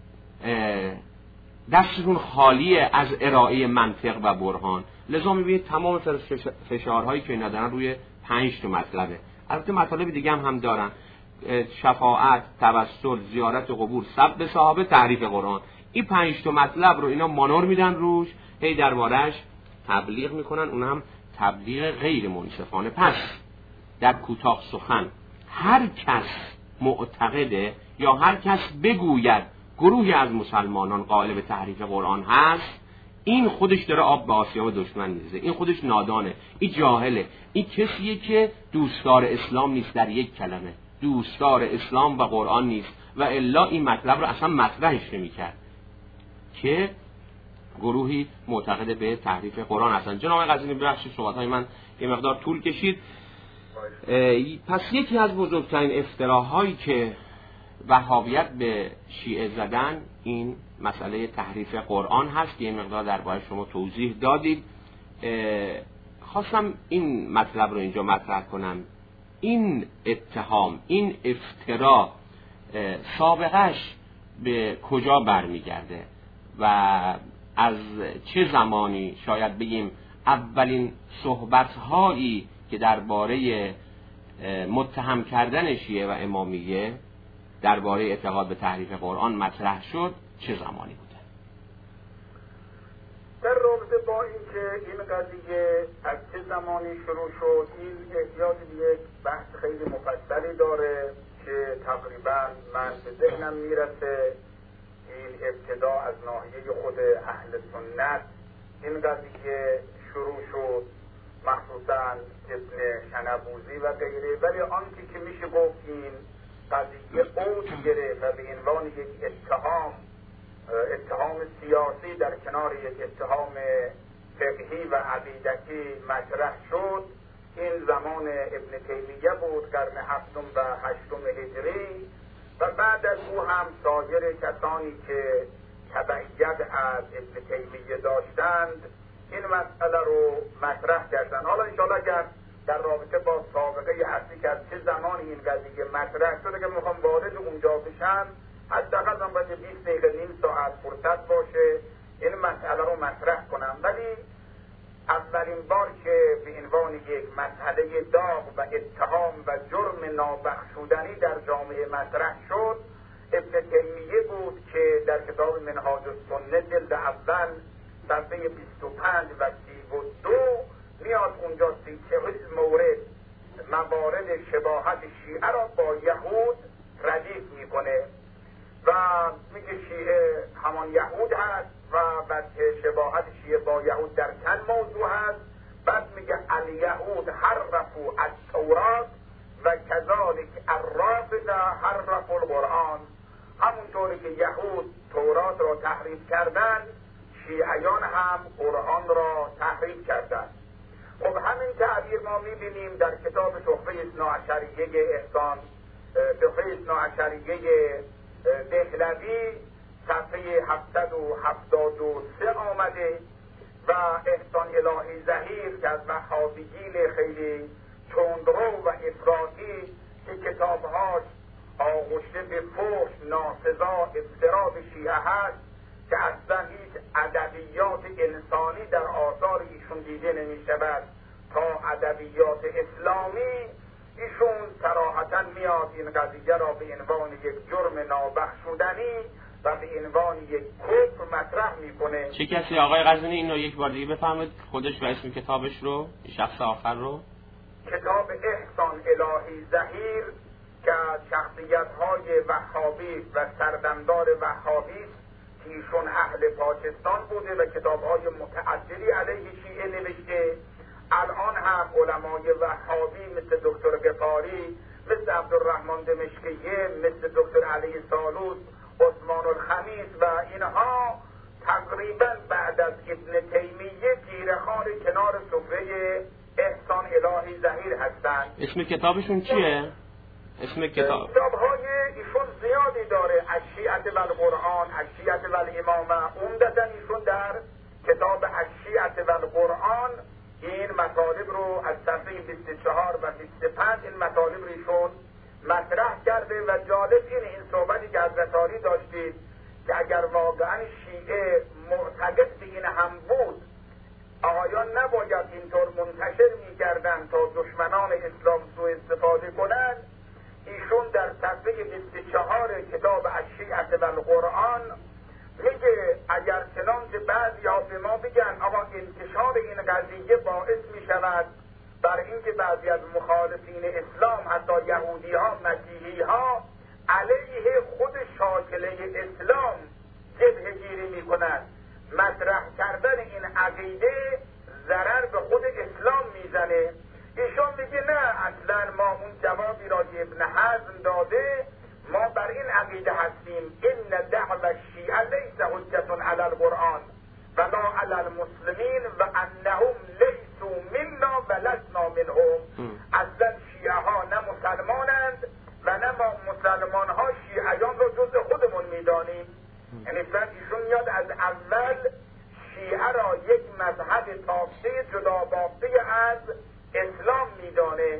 دستشون خالیه از ارائه منطق و برهان. لذا میبینید تمام فشارهایی که اینا دارن روی 5 تا مطلبه. البته مطالب دیگه هم دارن: شفاعت، توسل، زیارت قبور، سب صحابه، تحریف قرآن. این 5 تا مطلب رو اینا مانور میدن روش، هی دربارش تبلیغ میکنن، اون هم تبلیغ غیر منصفانه. پس در کوتاه سخن هر کس معتقده یا هر کس بگوید گروهی از مسلمانان قائل به تحریف قرآن هست، این خودش داره آب به آسیاب دشمن میریزه، این خودش نادانه، این جاهله، این کسیه که دوستدار اسلام نیست. در یک کلمه دوستدار اسلام و قرآن نیست، و الا این مطلب رو اصلا مطرحش نمی‌کرد که گروهی معتقد به تحریف قرآن هستن. جناب قزوینی ببخشید صحبت‌های من یه مقدار طول کشید. پس یکی از بزرگترین افتراهایی که وهابیت به شیعه زدن این مسئله تحریف قرآن هست. یه مقدار درباره شما توضیح دادید. خواستم این مطلب رو اینجا مطرح کنم. این اتهام، این افترا سابقش به کجا برمیگرده و از چه زمانی شاید بگیم اولین صحبت‌هایی که درباره متهم کردن شیعه و امامیه درباره اعتقاد به تحریف قرآن مطرح شد، چه زمانی بوده؟ در رابطه با اینکه این قضیه از چه زمانی شروع شد، این احتیاج به یک بحث خیلی مفصلی داره که تقریبا من به ذهنم میرسه این ابتدا از ناحیه خود اهل سنت این قضیه شروع شد، مخصوصا ابن شنبوزی و غیره. ولی آنچه که میشه گفت این قضیه اوج گرفت و به عنوان یک اتهام سیاسی در کنار یک اتهام فقهی و عقیدتی مطرح شد، این زمان ابن تیمیه بود، قرن 7 و 8 هجری، و بعد از او هم سایر کسانی که تبعیت از ابن تیمیه داشتند این مسئله رو مطرح کردند. حالا انشاءالله اگر در رابطه با سابقه اصلی که از چه زمانی این قضیه مطرح شده که میخوام وارد اونجا بشم، حداقل من باید 20 دقیقه نیم ساعت فرصت باشه این مسئله رو مطرح کنم. ولی اولین بار که به عنوان یک مسئله داغ و اتهام و جرم نابخشودنی در جامعه مطرح شد ابن تیمیه بود که در کتاب منهاج السنه جلد اول صفحه 25 و 32 میاد اونجا 40 مورد موارد شباهت شیعه را با یهود ردیف میکنه و میگه شیعه همان یهود هست و بعد شباهت شیعه با یهود در چند موضوع هست. بعد میگه الیهود حرفوا التورات و کذالک الرافضه حرفوا القرآن، همونطوری که یهود تورات را تحریف کردند شیعیان هم قرآن را تحریف کردند. خب همین تعبیر ما میبینیم در کتاب تحفه اثناعشریه احسان، تحفه اثناعشریه دهلوی صفحه 773 آمده و احسان الهی ظهیر که از وهابیین خیلی تندرو و افراطی که کتابهاش آغشته به فحش، ناسزا، افترا به شیعه هست که اصلا هیچ ادبیات انسانی در آثار ایشون دیده نمی شود تا ادبیات اسلامی، ایشون صراحتا میاد این قضیه را به عنوان یک جرم نابخشودنی و به عنوان یک کفر مطرح میکنه. چه کسی آقای قزوینی اینو یک بار دیگه بفهمید خودش و اسم کتابش رو، شخص آخر رو؟ کتاب احسان الهی ظهیر که شخصیت های وهابی و سردمدار وهابی که ایشون اهل پاکستان بوده و کتاب های متعددی علیه شیعه نوشته. الان هم علمای وهابی مثل دکتر غفاری، مثل عبدالرحمن دمشقیه، مثل دکتر علی سالوس، عثمان الخمیس و اینها تقریبا بعد از ابن تیمیه تیره‌خوار کنار سفره احسان الهی ظهیر هستند. اسم کتابشون چیه؟ اسم کتاب‌های ایشون زیادی داره، الشیعة و القرآن، الشیعة و الامامه. عمدتاً ایشون در کتاب الشیعة و القرآن این مطالب رو از صفحه 24 و 25 این مطالب رو ایشون مطرح کرده و جالب این صحبتی که حضرت عالی داشتید که اگر واقعا شیعه معتقد به این هم بود آقایان نباید اینطور منتشر می‌کردن تا دشمنان اسلام سوء استفاده کنند. ایشون در صفحه 24 کتاب الشیعة و القرآن میگه اگر چنانچه بعضی‌ها به ما بگن آقا انتشار این قضیه باعث میشود بر اینکه بعضی از مخالفین اسلام حتی یهودی‌ها، مسیحی‌ها علیه خود شاکله اسلام جبهه گیری میکنند، مطرح کردن این عقیده ضرر به خود اسلام میزنه. ایشون میگه نه، اصلا ما اون جوابی را که ابن حزم داده ما بر این عقیده هستیم ان دعوى الشیعه لیس حجة علی القرآن ولا علی المسلمین و انهم لیسوا منا و لسنا منهم. اصلا شیعه ها نه مسلمانند و نه ما مسلمان ها شیعیان را جز خودمون میدانیم. یعنی ایشون میاد از اول شیعه را یک مذهب تافته جدا بافته از اسلام میدانه.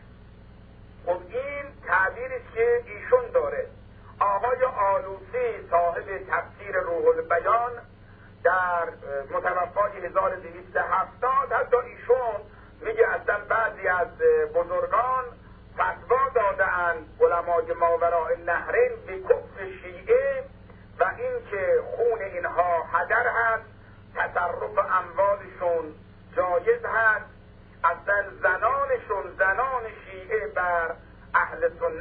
خب این تعبیری که ایشون داره. آقای آلوسی صاحب تفسیر روح البیان در متوفای 1270 حتی ایشون میگه اصلا بعضی از بزرگان فتوا دادند علمای ماوراء النهرین به کفر شیعه و اینکه خون اینها هدر هست، تصرف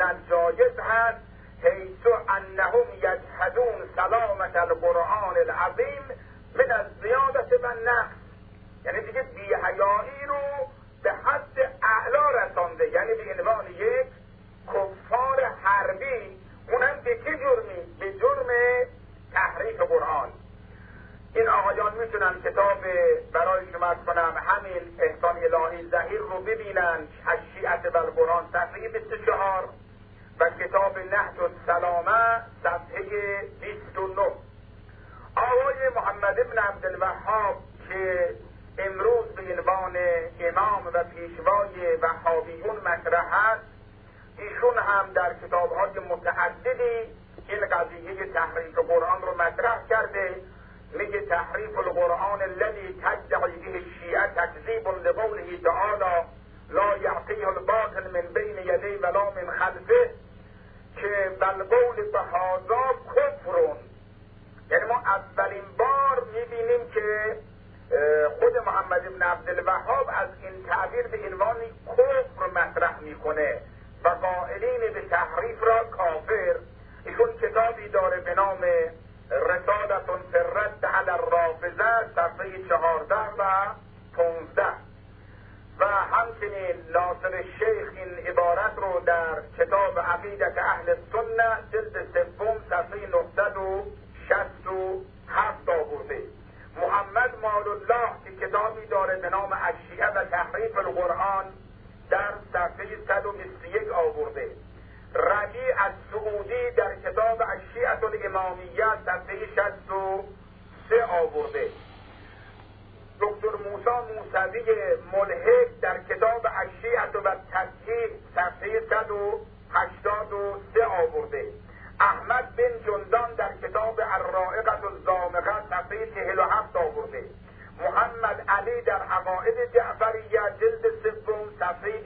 جایز هست، حیث انهم یجحدون سلامت القرآن العظیم من الزیادت و نقص. یعنی دیگه بی‌حیایی رو به حد اعلا رسانده، یعنی به عنوان یک کفار حربی. اونم به چه جرمی؟ به جرم تحریف قرآن. این آقایان میتونن کتاب برای شما کنم همین احسان الهی ظهیر رو ببینن، الشیعة و القرآن صفحه 24 و کتاب نهج السلامه صفحه 29. آقای محمد بن عبدالوهاب که امروز به عنوان امام و پیشوای وهابیون مطرح است، ایشون هم در کتاب‌های متعددی این قضیه تحریف قرآن رو مطرح کرده. میگه تحریف القرآن الذي تدعی به الشیعة تکذیب لقوله تعالی لا یعطیه الباطل من بین یدیه ولا من خلفه، که بالقول بهذا کفر. یعنی ما اولین بار میبینیم که خود محمد بن عبدالوهاب از این تعبیر به عنوان کفر مطرح میکنه و قائلین به تحریف را کافر. ایشون کتابی داره به نام رسالة فی الرد علی الرافضه صفحه 14 و 15 و همچنین ناصر الشیخ این عبارت رو در کتاب عقیدة اهل السنه جلد سوم صفحه 967 آورده. محمد مال الله که کتابی داره به نام الشیعة و تحریف القرآن در صفحه 121 آورده. ربیع السعودی در کتاب الشیعة الامامیه صفحه 63 آورده. دکتر موسی موسوی ملحد در کتاب الشیعة و تصحیح صفحه 183 آورده. احمد بن جندان در کتاب الرائقة الزامقه صفحه 47 آورده. محمد علی در عقاید جعفریه جلد سوم صفحه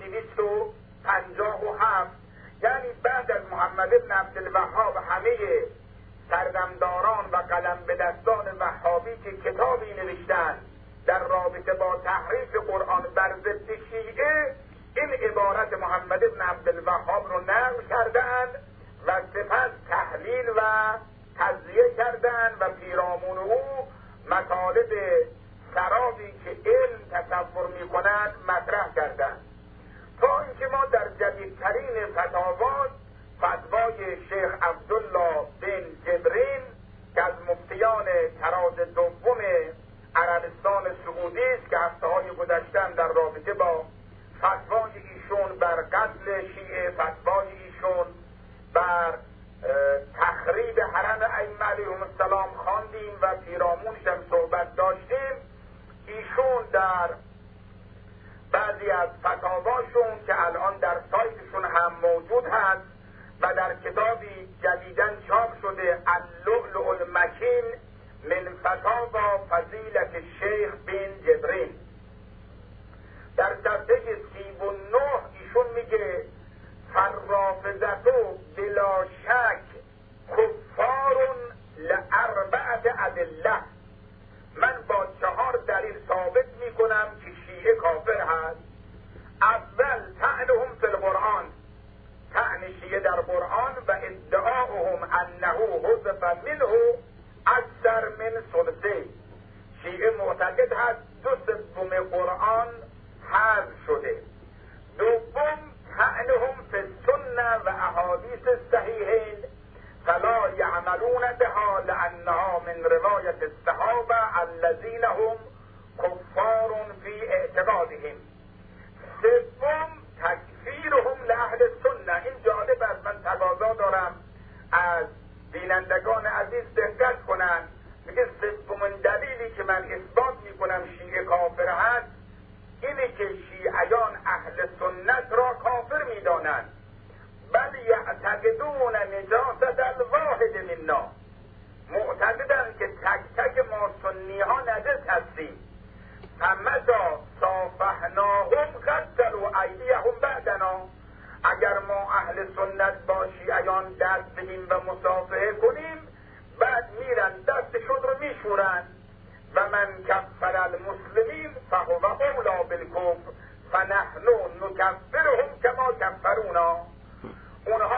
257. یعنی بعد از محمد بن عبدالوهاب همه سردمداران و قلم به دستان وهابی که کتابی نوشتن در رابطه با تحریف قرآن بر ضد شیعه، این عبارت محمد بن عبدالوهاب رو نقل کردند و سپس تحلیل و تجزیه کردند و پیرامون او مطالب سرابی که علم تصور میکنند مطرح کردند، تا اینکه ما در جدیدترین فتاوات فتوای شیخ عبدالله بن جبرین که از مفتیان طراز دوم عربستان سعودی است که هفته‌های گذشتن در رابطه با فتوای ایشون بر قتل شیعه، فتوای ایشون بر تخریب حرم ائمه علیهم السلام خواندیم و پیرامونش هم صحبت داشتیم. ایشون در بعضی از فتاواشون که الان در سایتشون هم موجود هست و در کتابی جدیداً چاپ شده اللؤلؤ المکین من فتاوا فضیلة الشیخ بن جبرین، در صفحه 39 ایشون میگه فالرافضة بلا شک کفار لاربعة ادله. من با 4 دلیل ثابت میکنم که شیعه کافر هست. اول طعنهم فی القرآن، طعن شیعه در قرآن و ادعاهم انه حذف منه اکثر من ثلثه. شیعه معتقد هست 2/3 قرآن حذف شده. دوم طعنهم فی السنه و احادیث الصحیحین فلا یعملون بها لانها من روایت الصحابه الذین هم کفار فی اعتقادهم. سوم تکفیرهم لاهل السنه. این جالب است، من تقاضا دارم از بینندگان عزیز دقت کنند. میگه سومین دلیلی که من اثبات میکنم شیعه کافر هست اینه که شیعیان اهل سنت را کافر میدانند. بل یعتقدون نجاست الواحد منا، معتقدند که تک تک ما سنی ها نجس هستیم. فمتا صافحناهم قتلوا ایدیهم بعدنا. اگر ما اهل سنت با شیعیان دست بدیم و مصافحه کنیم، بعد میرن دستشون رو میشورن. و من کفر المسلمین فهو اولا بالکفر فنحن نکفرهم کما کفرونا. اونها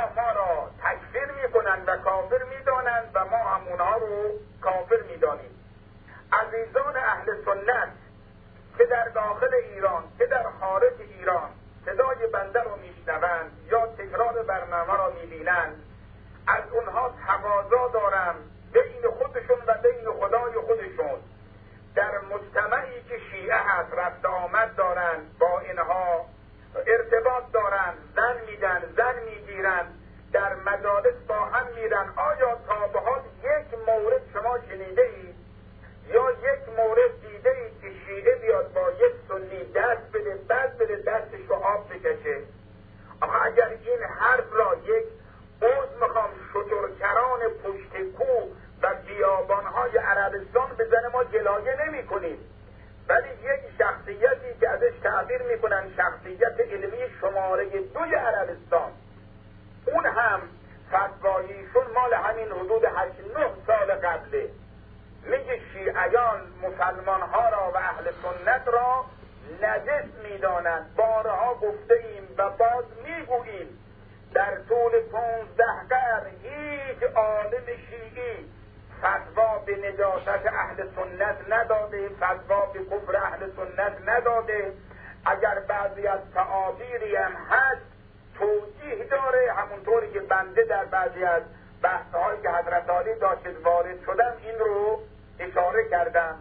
کافر میدانند و ما هم اونها رو کافر میدانیم. عزیزان اهل سنت که در داخل ایران که در خارج ایران صدای بنده رو میشنوند یا تکرار برنامه را میبینند، از اونها تقاضا دارم بین خودشون و بین خدای خودشون در مجتمعی که شیعه هست رفت آمد دارند، با اینها ارتباط دارند، زن میدن، زن میگیرن، در مجالس با هم میرن. آیا تا به حال یک مورد شما شنیده اید یا یک مورد دیده اید که شیعه بیاد با یک سنی دست بده، بعد بده دستش رو آب بکشه؟ اما اگر این حرف را یک میخوام شترکران پشت کوه و بیابانهای عربستان بزنه ما جلایه نمی کنیم، ولی یک شخصیتی که ازش تعبیر میکنن شخصیت علمی شماره 2 عربستان، اون هم فتواییشون مال همین حدود 8-9 سال قبله، میگه شیعیان مسلمان ها را و اهل سنت را نجس میدانند. بارها گفته ایم و باز میگوییم در طول 15 قرن هیچ عالم شیعی فتوا به نجاست اهل سنت نداده، فتوا به کفر اهل سنت نداده. اگر بعضی از تعابیری هم هست توجیه داره، همونطوری که بنده در بعضی از بحث‌هایی که حضرت عالی داشت وارد شدم این رو اشاره کردم.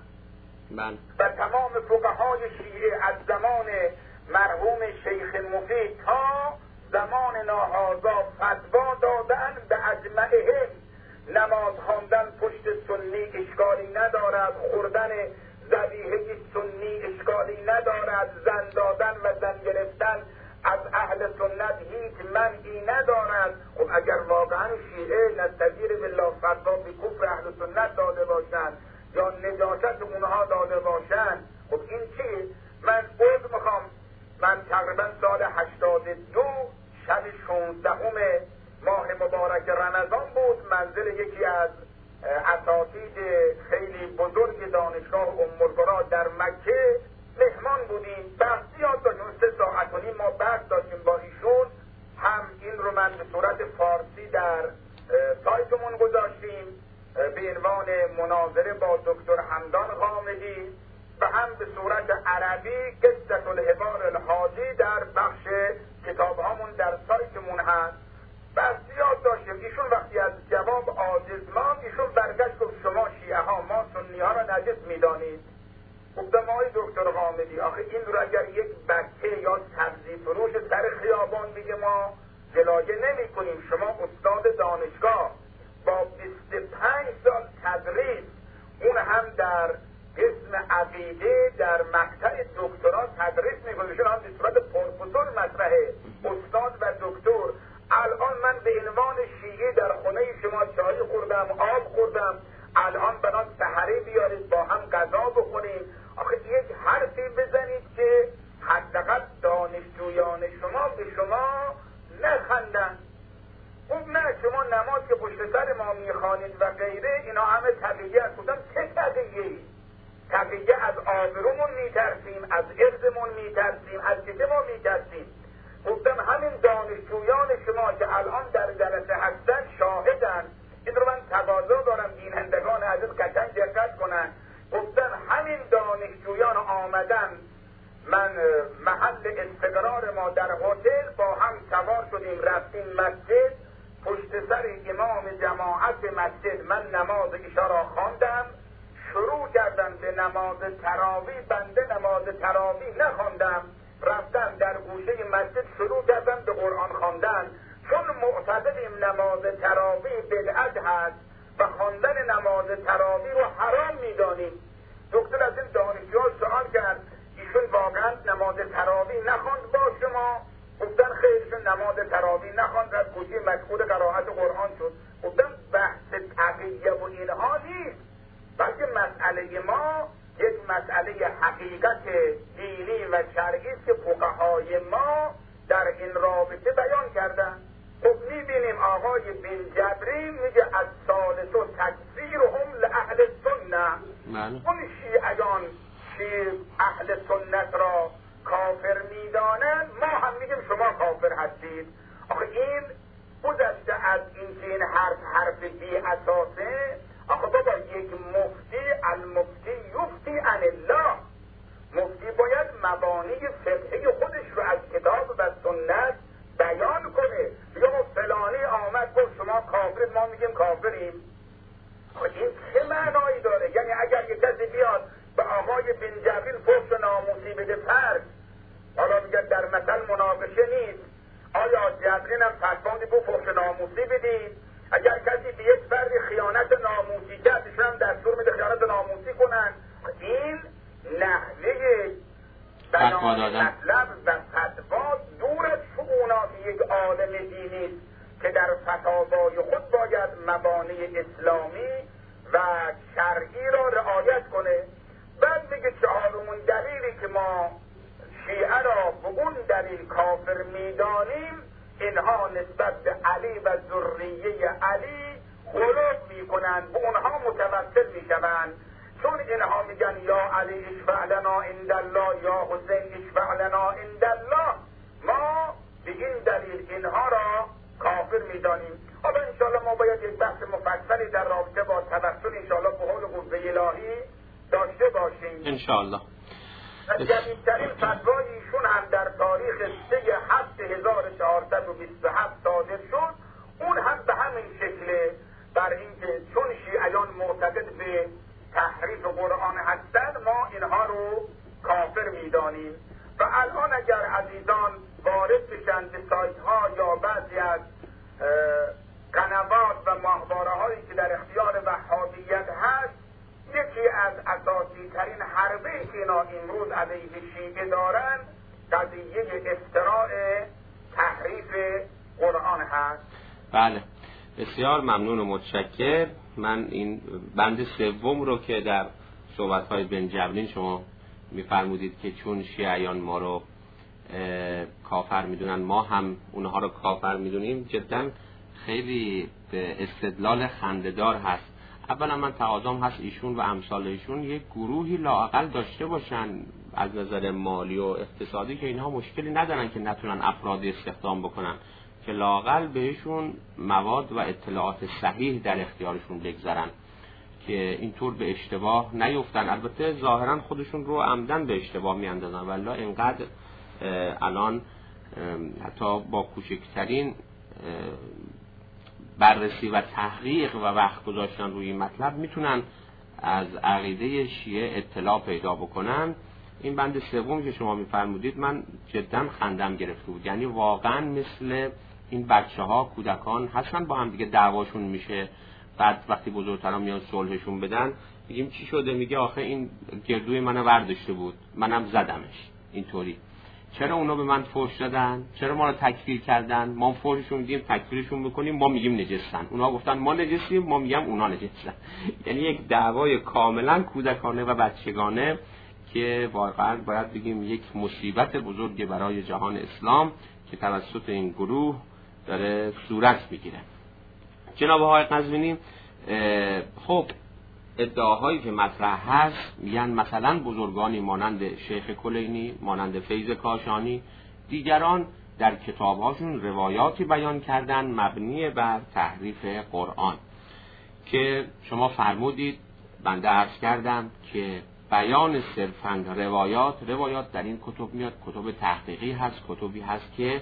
و تمام فقهای شیعه از زمان مرحوم شیخ مفید تا زمان ناهازا فتوا دادن به اجمعهم نماز خواندن پشت سنی اشکالی ندارد، خوردن ذبیحه سنی اشکالی ندارد، زن دادن و زن گرفتن از اهل سنت هیچ منعی ندارد. خب اگر واقعا شیعه نستجیر بالله فتوا به کفر اهل سنت داده باشند یا نجاست اونها داده باشند، خب این چی؟ من تقریبا سال 82 شب 16 ماه مبارک رمضان بود، منزل یکی از اساتید خیلی بزرگ دانشگاه ام القری در مکه مهمان بودیم. بحثی یاد داشتیم 3 ساعت و نیم ما بحث داشتیم با ایشون. هم این رو من به صورت فارسی در سایتمون گذاشتیم به عنوان مناظره با دکتر حمدان غامدی و هم به صورت عربی قصة الحوار الحاجی در بخش کتابهامون در سایتمون هست. بحثی یاد داشتیم. ایشون وقتی از جواب عاجز ماند ایشون برگشت گفت شما شیعه ها ما سنی ها را نجس میدانید. گفتم آقای دکتر غامدی آخه این رو اگر یک بچه یا سبزی فروش سر خیابان میگه ما جلایه نمی کنیم، شما استاد دانشگاه با 25 سال تدریس، اون هم در قسم عقیده در مقطع دکترا تدریس میکنه، ایشون هم به صورت پروفسور مطرحه، استاد و دکتر. الان من به عنوان شیعه در خونه شما چای خوردم، آب خوردم، الان بنات سحری بیارید با هم غذا بخوریم. آخه یک حرفی بزنید که حداقل دانشجویان شما به شما نخندن. خب نه شما نماز که پشت سر ما میخوانید و غیره اینا همه تقیه است. گفتم چه تقیه‌ای؟ تقیه از آبرومون میترسیم، از عرضمون میترسیم، از چه ما میترسیم؟ گفتم همین دانشجویان شما که الان در جلسه هستن شاهدن. این رو من تقاضا دارم بینندگان عزیز قشنگ دقت کنن. گفتم همین دانشجویان آمدن، من محل استقرار ما در هتل با هم سوار شدیم رفتیم مسجد، پشت سر امام جماعت مسجد من نماز عشا را خواندم، شروع کردم به نماز تراویح، بنده نماز تراویح نخواندم، رفتم در گوشه مسجد شروع کردم به قرآن خواندن، چون معتقدیم نماز تراویح بدعت هست و خواندن نماز تراویح رو حرام میدانیم. دکتر از این دانشجو سوال کرد ایشون واقعا نماز تراویح نخواند با شما؟ گفتن خیرشون نماز تراویح نخواند، از گوشه مشغول قرائت قرآن شد. گفتم بحث تقیه و اینها نیست، بلکه مسئله ما یک مسئله حقیقت دینی و شرعی است که فقهای ما در این رابطه بیان کردن. خب میبینیم آقای بن جبری میگه از ثالث و تکفیرهم لأهل سنه. اون شیعیان که اهل سنت را کافر میدانند ما هم میگیم شما کافر هستید. آخه این گذشته از این که این حرف بی اساسه. آخه بابا یک مفتی، المفتی یفتی عن الله، مفتی باید مبانی فقهی خودش رو از کتاب و سنت بیان کنه. بگم فلانی آمد گفت شما کافرید، ما میگیم کافریم. این چه معنایی داره؟ یعنی اگر یک کسی بیاد به آقای بن جبریل فحش ناموسی بده فرض، حالا میگه در مثل مناقشه نیست، آیا جبریل هم فتوی به فحش ناموسی بدید؟ اگر کسی به یک فرد خیانت ناموسی کرد، ایشون هم دستور میده خیانت ناموسی کنن. این نحوه بیان مطلب و فتوا دور از شؤونات یک عالم دینی است که در فتاوای خود باید مبانی اسلامی و شرعی را رعایت کنه. بعد میگه چهارمون دلیلی که ما شیعه را به اون دلیل کافر میدانیم، اینها نسبت به علی و ذریه علی غلو میکنن، به اونها متوسل میشوند. چون اینها میگن یا علی اشفع لنا عند الله، یا حسین اشفع لنا عند الله، ما به این دلیل اینها را کافر میدانیم. حالا انشاءالله ما باید یک بحث مفصلی در رابطه با توسل انشاءالله به حول قوه الهی داشته باشیم انشاءالله. جدیدترین فتوای ایشون هم در تاریخ 3/7/1427 صادر شد. اون هم به همین شکله، بر اینکه چون شیعیان معتقد به تحریف قرآن هستند، ما اینها رو کافر میدانیم. و الان اگر عزیزان وارد بشن به سایت ها یا بعضی از قنوات و ماهواره هایی که در اختیار وهابیت هست، یکی از اساسی ترین حربه‌ای که اینا امروز علیه شیعه دارن قضیه افتراء تحریف قرآن هست. بله، بسیار ممنون و متشکر. من این بند سوم رو که در صحبت‌های بن جبرین شما می‌فرمودید که چون شیعیان ما رو کافر میدونن ما هم اونها رو کافر میدونیم، جدا خیلی استدلال خنده‌دار هست. اولا من تقاضام هست ایشون و امثال ایشون یک گروهی لااقل داشته باشن از نظر مالی و اقتصادی که اینها مشکلی ندارن که نتونن افرادی استخدام بکنن، که لااقل بهشون مواد و اطلاعات صحیح در اختیارشون بگذارن که اینطور به اشتباه نیفتن. البته ظاهرا خودشون رو عمدن به اشتباه میاندازن، والله اینقدر الان حتی با کوچکترین بررسی و تحقیق و وقت گذاشتن روی این مطلب میتونن از عقیده شیعه اطلاع پیدا بکنن. این بند سوم که شما میفرمودید من جدا خندم گرفته بود. یعنی واقعا مثل این بچه‌ها کودکان هستن با هم دیگه دعواشون میشه، بعد وقتی بزرگترا میان صلحشون بدن میگیم چی شده؟ میگه آخه این گردوی منو برداشته بود منم زدمش. اینطوری چرا اونا به من فحش دادن؟ چرا ما رو تکفیر کردن؟ ما فحششون میدیم تکفیرشون میکنیم، ما میگیم نجسن. اونا گفتن ما نجسیم، ما میگیم اونا نجسن. یعنی یک دعوای کاملا کودکانه و بچگانه که واقعا باید بگیم یک مصیبت بزرگی برای جهان اسلام که توسط این گروه داره صورت میگیره. جناب آقای قزوینی، خب ادعاهایی که مطرح هست میگن مثلا بزرگانی مانند شیخ کلینی، مانند فیض کاشانی، دیگران در کتابهاشون روایاتی بیان کردن مبنی بر تحریف قرآن که شما فرمودید، بنده عرض کردم که بیان صرفاً روایات در این کتب میاد، کتب تحقیقی هست، کتبی هست که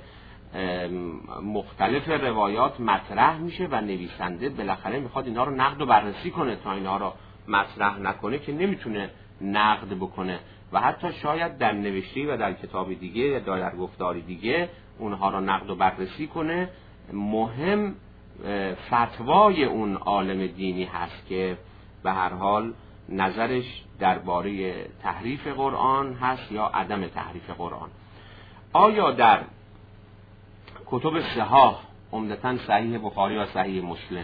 مختلف روایات مطرح میشه و نویسنده بالاخره میخواد اینا رو نقد و بررسی کنه. تا اینا رو مطرح نکنه که نمیتونه نقد بکنه و حتی شاید در نوشته و در کتاب دیگه یا در گفتاری دیگه اونها رو نقد و بررسی کنه. مهم فتوای اون عالم دینی هست که به هر حال نظرش درباره تحریف قرآن هست یا عدم تحریف قرآن. آیا در کتب صحاح، عمدتاً صحیح بخاری و صحیح مسلم،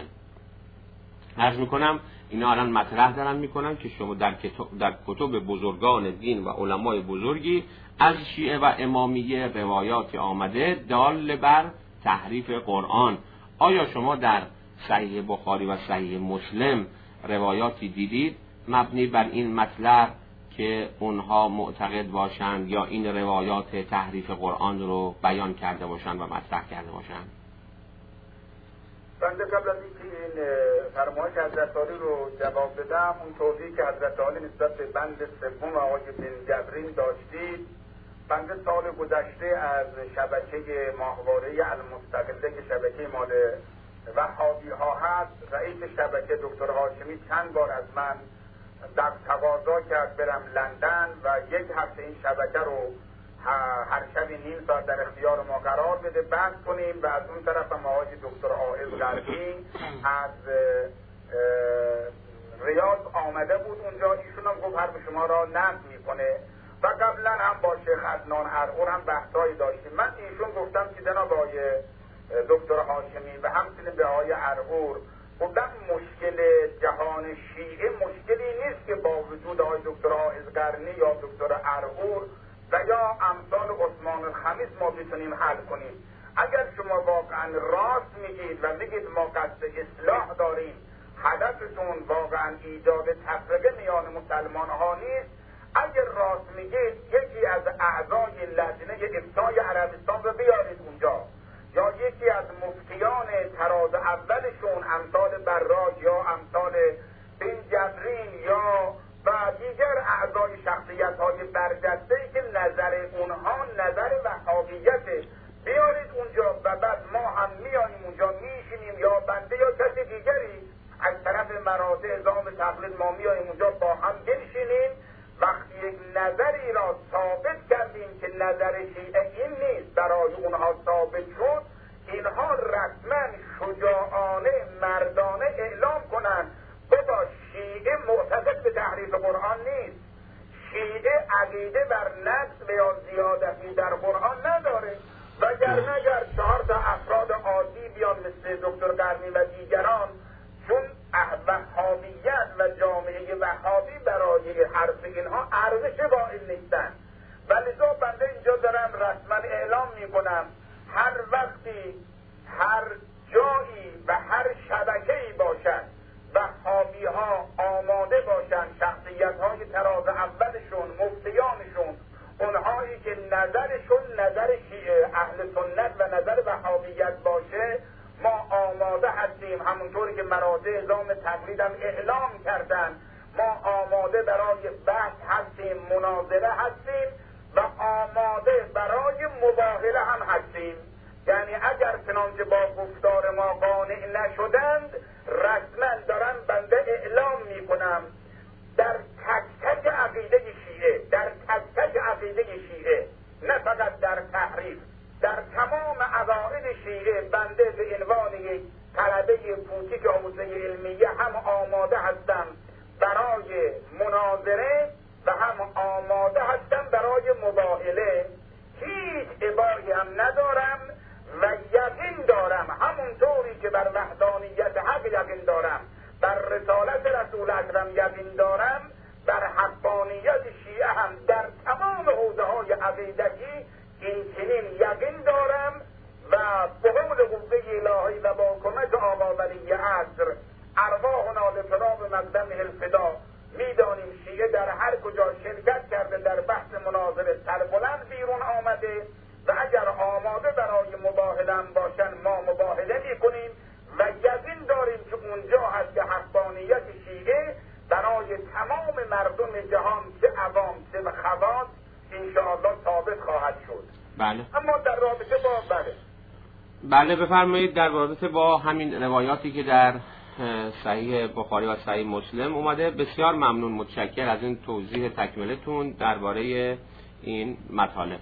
عرض میکنم اینا الان مطرح دارن میکنن که شما در کتب بزرگان دین و علمای بزرگی از شیعه و امامیه روایاتی آمده دال بر تحریف قرآن. آیا شما در صحیح بخاری و صحیح مسلم روایاتی دیدید مبنی بر این مطلب که اونها معتقد باشند یا این روایات تحریف قرآن رو بیان کرده باشند و مطرح کرده باشند؟ بنده قبل از اینکه این فرمایش حضرت عالی رو جواب بدم، اون توضیحی که حضرت عالی نسبت به بند سوم آقای بن جبرین داشتید، بنده سال گذشته از شبکه ماهواره المستقله که شبکه مال وهابی ها هست، رئیس شبکه دکتر هاشمی چند بار از من در تقاضا کرد برم لندن و یک هفته این شبکه رو هر شب نیم ساعت در اختیار ما قرار بده، بحث کنیم. و از اون طرف هم آقای دکتر عائض غربی از ریاض آمده بود اونجا، ایشون هم گفت حرف شما را نقد میکنه. و قبلا هم با شیخ عدنان ارعور هم بحثایی داشتیم. من ایشون گفتم که جناب آقای دکتر هاشمی و همچنین به آقای ارعور گفتم مشکل جهان شیعه مشکلی نیست که با وجود آقای دکتر عائض قرنی یا دکتر ارعور و یا امثال عثمان الخمیس ما بتونیم حل کنیم. اگر شما واقعا راست میگید و میگید ما قصد اصلاح داریم، هدفتون واقعا ایجاد تفرقه میان مسلمان ها نیست، اگر راست میگید یکی از اعضای لجنه افتای عربستان رو بیارید اونجا، یا یکی از مفتیان تراز اولشون امثال براج یا امثال بن جبرین یا و دیگر اعضای شخصیت های برجسته‌ای که نظر اونها نظر وهابیته بیارید اونجا و بعد ما هم میاییم اونجا میشینیم، یا بنده یا کسی دیگری از طرف مراتع نظام تقلید ما میاییم اونجا با هم بنشینیم. وقتی یک نظری را ثابت کردیم که نظر شیعه این نیست، برای اونها ثابت شد، اینها رسما شجاعانه مردانه اعلام کنند بابا شیعه معتقد به تحریف قرآن نیست، شیعه عقیده بر نقص و یا زیادتی در قرآن نداره. وگرنه اگر 4 تا افراد عادی بیان مثل دکتر قرنی و دیگران، چون وهابیت و جامعه وهابی برای حرف اینها ارزش قائل نیستن، ولذا بنده اینجا دارم رسما اعلام میکنم هر وقتی هر جایی و هر شبکه‌ای باشد وهابی ها آماده باشن، شخصیت های تراز اولشون، مفتیانشون، اونهایی که نظرشون نظر شیعه اهل سنت و نظر وهابیت باشه، ما آماده هستیم. همونطوری که مراتع نظام تقلید هم اعلام کردن، ما آماده برای بحث هستیم، مناظره هستیم و آماده برای مباهله هم هستیم. یعنی اگر چنانچه با گفتار ما قانع نشدند، رسما دارن بنده اعلام میکنم در تک تک عقیده شیعه، در تک تک عقیده شیعه، نه فقط در تحریف، در تمام عقاید شیعه بنده به عنوان یک طلبه پوتیک حوزه علمیه هم آماده هستم برای مناظره و هم آماده هستم برای مباهله. هیچ ابایی هم ندارم و یقین دارم، همونطوری که بر وحدانیت حق یقین دارم، بر رسالت رسول اکرم یقین دارم، بر حقانیت شیعه هم در تمام حوزه های عقیدتی این چنین یقین دارم و به قول قوه الهی و با کمک آقا ولی عصر ارواحنا لطلاب مقدمه الفدا میدانیم شیعه در هر کجا شرکت کرده در بحث مناظره سربلند بیرون آمده و اگر آماده برای مباهله باشن ما مباهله میکنیم و یقین داریم که اونجا هست که حقانیت شیعه برای تمام مردم جهان، چه عوام چه خواص، انشاءالله ثابت خواهد شد. بله. اما در رابطه با بله بفرمایید. در رابطه با همین روایاتی که در صحیح بخاری و صحیح مسلم اومده، بسیار ممنون، متشکر از این توضیح تکملتون درباره این مطالب.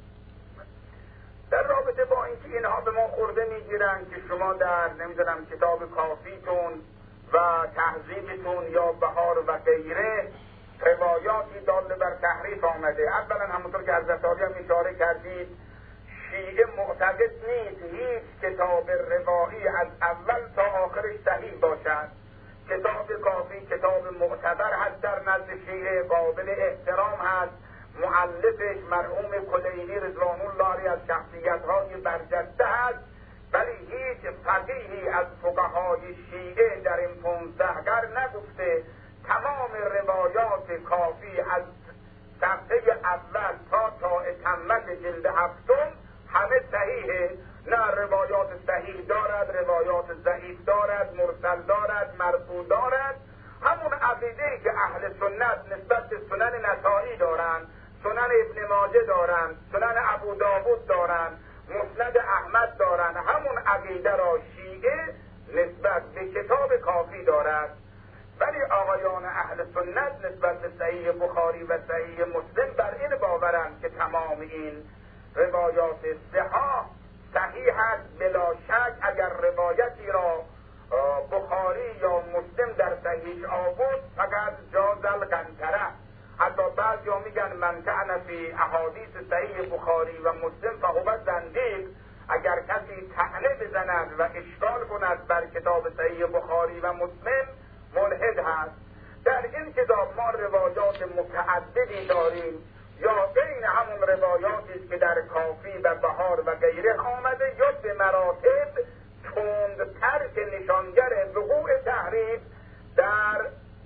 در رابطه با اینکه اینها به ما خورده میگیرن که شما در نمیدونم کتاب کافیتون و تهذیبتون یا بهار و غیره روایاتی داده بر تحریف آمده، اولا همونطور که حضرت عالی هم اشاره کردید شیعه معتقد نیست هیچ کتاب روایی از اول تا آخرش صحیح باشد. کتاب کافی کتاب معتبر هست در نزد شیعه، قابل احترام هست، مؤلفش مرحوم کلینی رضوان الله علیه از شخصیت‌های برجسته هست، ولی هیچ فقیهی از فقهای شیعه در این 15 قرن نگفته تمام روایات کافی از صفحه اول تا اتمت جلد 7 همه صحیحه. نه روایات صحیح دارد، روایات ضعیف محفوظ دارد، همون عقیده‌ای که اهل سنت نسبت به سنن نسائی دارند، سنن ابن ماجه دارند، سنن ابو داود دارند، مسند احمد دارند، همون عقیده را شیعه نسبت به کتاب کافی دارد. ولی آقایان اهل سنت نسبت به صحیح بخاری و صحیح مسلم بر این باورند که تمام این روایات صحیح است. بلا شک اگر روایتی را بخاری یا مسلم در صحیح آورد فقط جاز القنطره. حتی بعضیا میگن من کان فی احادیث صحیح بخاری و مسلم فهو زندیق. اگر کسی طعنه بزند و اشکال کند بر کتاب صحیح بخاری و مسلم ملحد هست. در این کتاب ما روایات متعددی داریم، یا بین همون روایاتی است که در کافی و بهار و غیره آمده، یا به مراتب تندتر که نشانگر وقوع تحریف در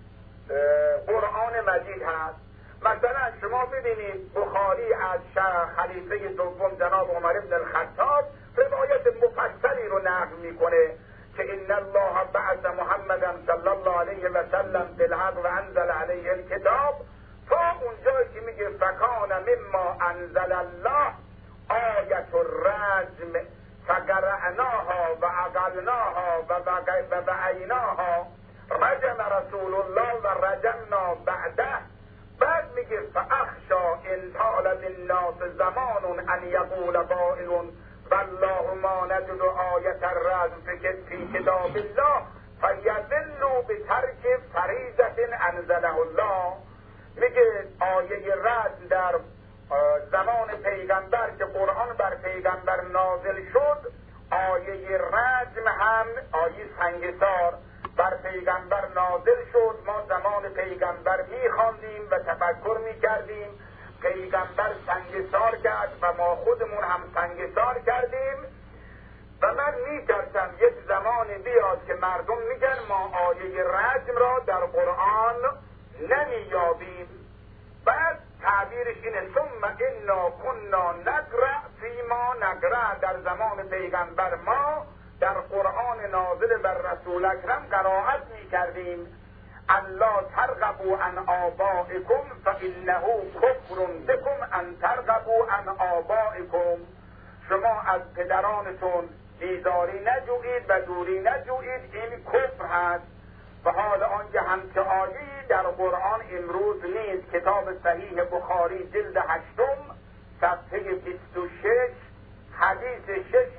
قرآن مجید هست. مثلا شما ببینید بخاری از خلیفه دوم جناب عمر بن الخطاب روایت مفصلی رو نقل میکنه که ان الله بعث محمدا صلی الله علیه و سلم بالحق و انزل علیه الکتاب، تا اونجایی که میگه فکان مما انزل الله آیت الرجم فقرعناها و عقلناها و وعیناها رجم رسول الله و رجمنا بعده. بعد میگه فاخشا ان طال بالناس زمان ان یقول قائل والله ما نجد آیت الرجم فی کتاب الله فیذلوا بترک فریضة انزله الله. میگه آیه رجم در زمان پیغمبر که قرآن بر پیغمبر نازل شد، آیه رجم هم آیه سنگسار بر پیغمبر نازل شد. ما زمان پیغمبر میخواندیم و تفکر میکردیم، پیغمبر سنگسار کرد و ما خودمون هم سنگسار کردیم. و من میترسم یک زمان بیاد که مردم میگن ما آیه رجم را در قرآن نمیابیم. بعد تعبیرش اینه ثم انا کنا نقرأ فیما نقرأ. در زمان پیغمبر ما در قرآن نازل بر رسول اکرم قرائت میکردیم الله ترغبوا عن آبائکم فانه کفر بکم ان ترغبوا عن آبائکم. شما از پدرانتون بیزاری نجویید و دوری نجویید، این کفر هست. و حال آنکه همچه آیه‌ای در قرآن امروز نیست. کتاب صحیح بخاری جلد 8 صفحه 26 حدیث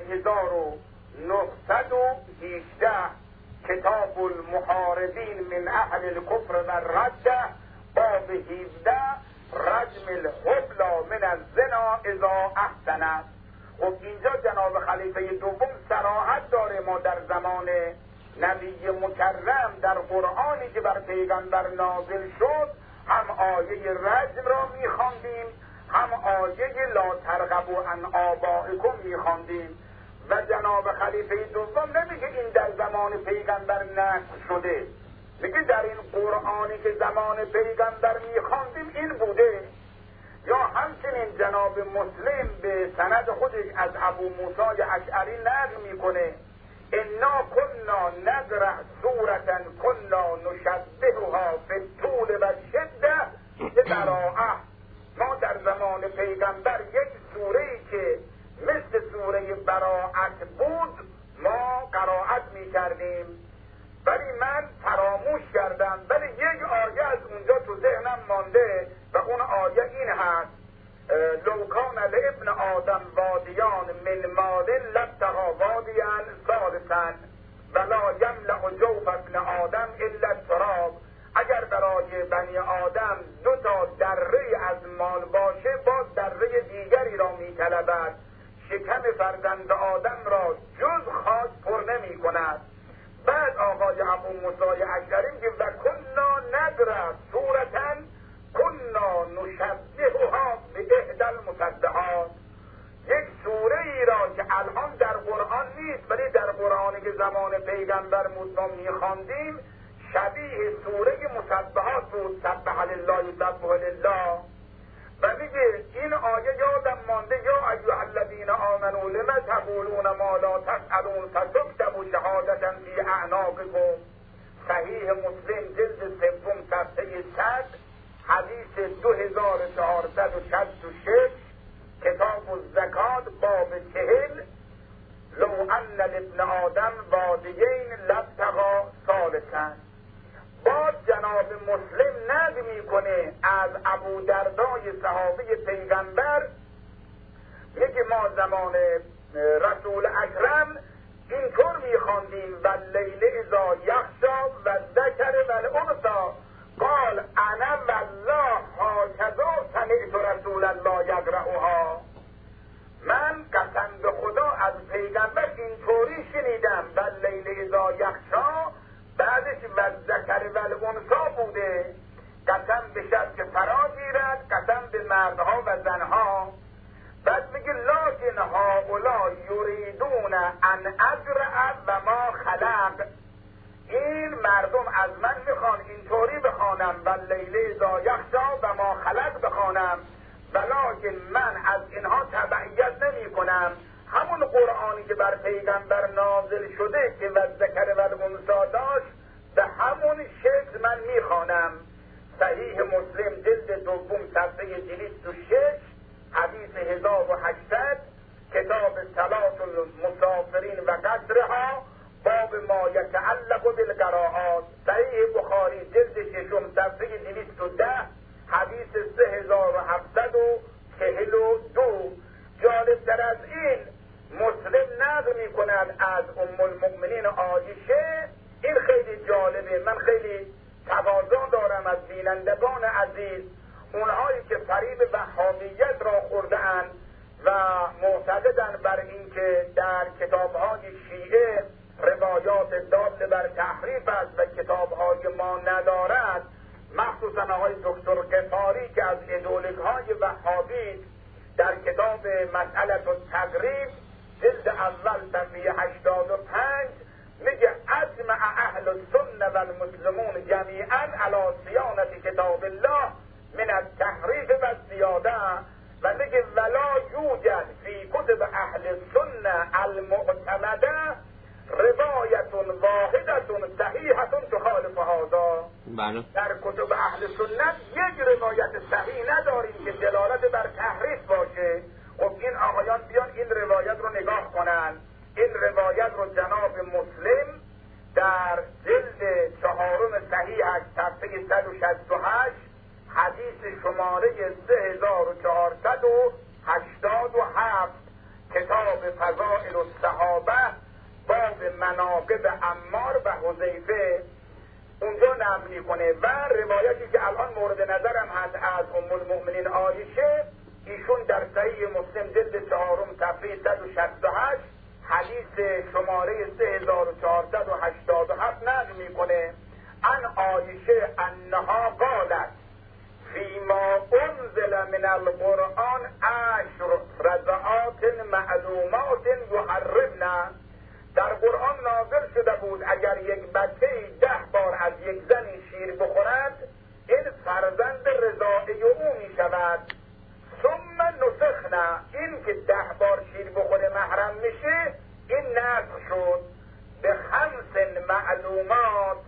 6918 کتاب المحاربین من اهل الكفر و الرده باب 17 رجم الحبلى من الزنا اذا احسنت. خب اینجا جناب خلیفه دوم صراحت داره ما در زمان نبی مکرم در قرآنی که بر پیغمبر نازل شد هم آیه رجم را میخواندیم، هم آیه لا ترغبوا عن آبائکم میخواندیم. و جناب خلیفه دوم نمیگه این در زمان پیغمبر نقل شده، میگه در این قرآنی که زمان پیغمبر میخواندیم این بوده. یا همچنین جناب مسلم به سند خودش از ابو موسی اشعری نقل میکنه انا کنا نقرأ سورة کنا نشبهها فی الطول و شده براءه. ما در زمان پیغمبر یک سوره‌ای که مثل سوره براءت بود ما قرائت میکردیم، ولی من فراموش کردم. ولی یک آیه از اونجا تو ذهنم مانده و اون آیه این هست لو کان لابن آدم وادیان من مال لابتغى وادیا ثالثا ولا یملأ جوف ابن آدم الا التراب. اگر برای بنی آدم 2 دره از مال باشه باز دره دیگری را میطلبد، شکم فرزند آدم را جز خاک پر نمی کند. بعد آقای ابو موسی اشعری میگه و کنا نقرأ سورة کنا نشبهها باحدی المصدعات. یک سوره ای را که الان در قرآن نیست ولی در قرآنی که زمان پیغمبر ما میخواندیم شبیه سوره مصدعات بود، سبح لله یسبح لله. و میگه این آیه یادم مانده یا ایها الذین آمنوا لم تقولون ما لا تفعلون فتکتبوا شهادة فی اعناقکم. صحیح ان لابن آدم وادیین لابتغا ثالثا. باز جناب مسلم نقل میکنه از ابودردای صحابی پیغمبر، میگه ما زمان رسول اکرم اینطور میخواندیم واللیل اذا یغشی والذکر والانثی قال انا والله هکذا سمعت رسول الله یقرأها. من قسم به خدا از پیغمبر اینطوری شنیدم واللیل اذا یغشی، بعدش والذکر والانثی بوده، قسم به شب که فرا گیرد، قسم به مردها و زنها. بعد میگه لکن هؤلاء یریدون ان اقرأ و ما خلق، این مردم از من میخوان اینطوری بخوانم واللیل اذا یغشی و ما خلق بخوانم، ولکن من از اینها تبعیت نمی کنم، همون قرآنی که بر پیغمبر نازل شده که والذکر والانثی داشت به همون شکل من میخوانم. صحیح مسلم جلد دوم صفحه 206 حدیث 1800 کتاب صلاة المسافرین و قدرها باب ما یتعلق بالقراءات. صحیح بخاری جلد ششم صفحه 210 حدیث 3742. جالب تر از این مسلم نقل می کند از ام المؤمنین عایشه. این خیلی جالبه، من خیلی تواضع دارم از بینندگان عزیز، اونهایی که فریب وهابیت را خورده‌اند و معتقدند بر اینکه در کتاب‌های شیعه روایات داده بر تحریف است و کتاب‌های ما ندارد، مخصوصا آقای دکتر غفاری که از ایدئولوژهای وهابی در کتاب مسئله التقریب جلد اول صفحه 85 میگه اجمع اهل السنه و المسلمون جمیعا علی صیانت کتاب الله من التحریف و الزیاده، و میگه ولا یوجد فی کتب اهل السنه المعتمده روایت واحدة صحیحة تخالف هذا. در کتب اهل سنت یک روایت صحیح نداریم که دلالت بر تحریف باشه. خب این آقایان بیان این روایت رو نگاه کنن. این روایت رو جناب مسلم در جلد 4 صحیحش صفحه 168 حدیث شماره 3487 کتاب فضائل الصحابه باب مناقب عمار و حذیفه اونجا نقل میکنه، و روایتی که الان مورد نظرم هست از ام المؤمنین عایشه، ایشون در صحیح مسلم جلد 4 صفحه 168 حدیث شماره 3487 نقل میکنه ان عایشه انها قالت فیما انزل من القرآن 10 رضعات معلومات یحرمن. در قرآن نازل شده بود اگر یک بچه 10 بار از یک زنی شیر بخورد این فرزند رضاعی او می شود. ثم نسخنا، این که 10 بار شیر بخوره محرم میشه این نسخ شد به 5 معلومات.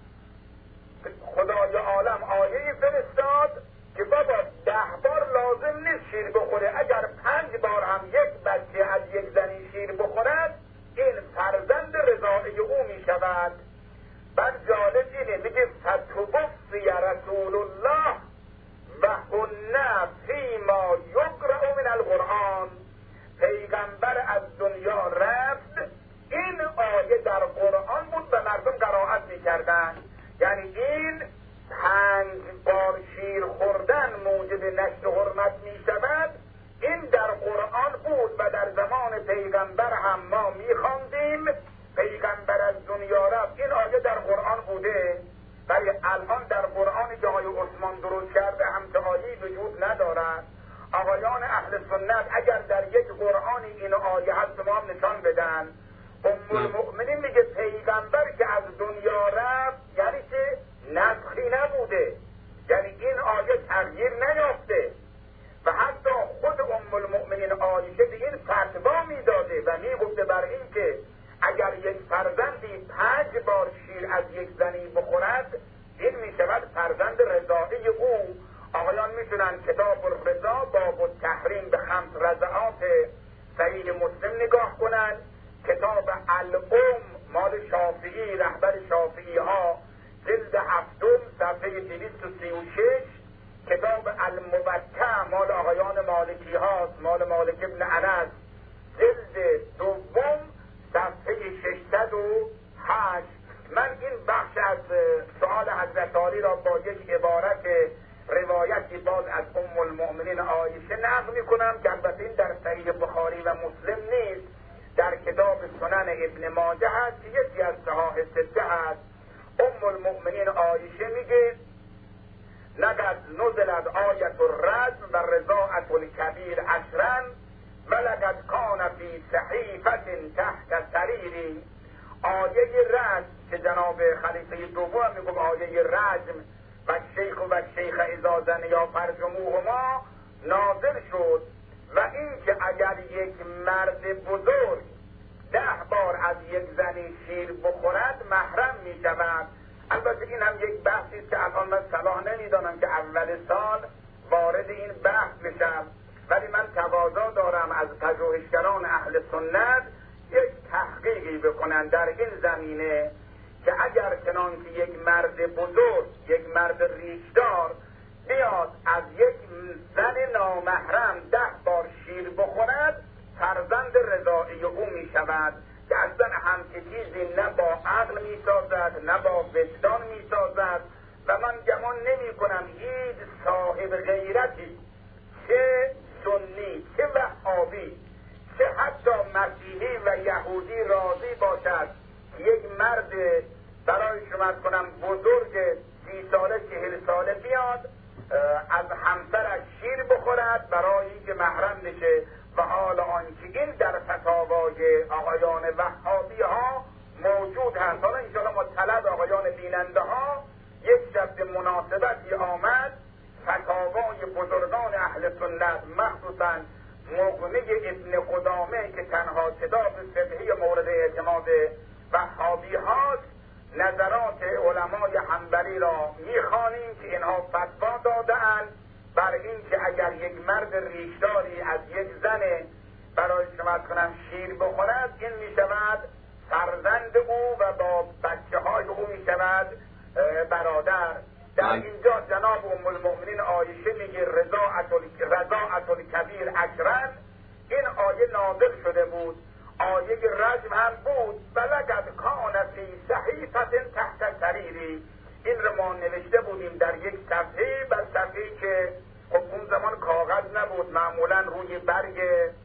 خدای عالم آیه فرستاد که بابا 10 بار لازم نیست شیر بخوره، اگر 5 بار هم یک بچه از یک زنی شیر بخورد این فرزند رضاعی او می شود. بعد جالب اینه میگه فتوفی رسول الله و هن فیما یقرأ من القرآن. پیغمبر از دنیا رفت، این آیه در قرآن بود و مردم قرائت میکردن. یعنی این 5 بار شیر خوردن موجب نشر حرمت می شود، این در قرآن بود و در زمان پیغمبر هم ما میخواندیم. پیغمبر از دنیا رفت، این آیه در قرآن بوده، ولی الان در قرآن که آقای عثمان درست کرده همچه آیه وجود ندارد. آقایان اهل سنت اگر در یک قرآن این آیه هست ما هم نشان بدن. ام المؤمنین میگه پیغمبر که از دنیا رفت یعنی که نسخی نبوده، یعنی این آیه تغییر نیافته، و حتی خود ام المؤمنین عایشه به این فتوا میداده و میگفته بر این که اگر یک فرزندی 5 بار شیر از یک زنی بخورد این میشود فرزند رضاعی او. آقایان میتونن کتاب الرضا باب التحریم به 5 رضعات صحیح مسلم نگاه کنن، کتاب الام مال شافعی، رهبر شافعی ها، جلد 7 صفحه 236. کتاب المبتع مال آقایان مالکی هاست، مال مالک ابن انس، جلد 2 صفحه 608. من این بخش از سؤال حضرت علی را با یک عبارت روایتی باز از ام المؤمنین عایشه نقل میکنم که البته این در صحیح بخاری و مسلم نیست، در کتاب سنن ابن ماجه هست که یکی از صحاح سته هست. ام المؤمنین عایشه میگه لقد نزلت آیت الرجم و رضاعة الکبیر عشرا و لقد کان فی صحیفة تحت سریری. آیه رجم که جناب خلیفه دوم میگم آیه رجم و شیخ و شیخ اذا زنیا فرجموهما نازل شد و این که اگر یک مرد بزرگ 10 بار از یک زنی شیر بخورد محرم می شود. البته این هم یک بحثی است که الان من صلاح نمیدانم که اول سال وارد این بحث بشم، ولی من تقاضا دارم از پژوهشگران اهل سنت یک تحقیقی بکنن در این زمینه که اگر چنان که یک مرد بزرگ، یک مرد ریشدار بیاد از یک زن نامحرم 10 بار شیر بخورد فرزند رضاعی او می شود که اصلا همچه چیزی نه با عقل می سازد نه با وجدان می سازد و من گمان نمی کنم هیچ صاحب غیرتی چه سنی چه وهابی چه حتی مسیحی و یهودی راضی باشد یک مرد برای شما کنم بزرگ 30 ساله 40 ساله بیاد از همسرش شیر بخورد برای اینکه محرم بشه و حال آنکه این در فتاوای آقایان وهابی ها موجود هست. حالا انشاءالله مطلب آقایان بیننده ها یک شب به مناسبتی آمد فتاوای بزرگان اهل سنت مخصوصا مغنی ابن قدامه که تنها کتاب فقهی مورد اعتماد وهابی هاست نظرات علمای حنبلی را میخوانیم که اینها فتوا داده‌اند بر این که اگر یک مرد ریشداری از یک زن برای شما کنم شیر بخورد این میشود فرزند او و با بچه های او میشود برادر. در اینجا جناب ام المؤمنین عایشه میگه رضاعة الکبیر عشرا. این آیه نازل شده بود، آیه رجم هم بود و لقد کان فی صحیفة تحت سریری. این رو ما نوشته بودیم در یک صفحه، بر صفحه‌ای که خب اون زمان کاغذ نبود، معمولا روی برگ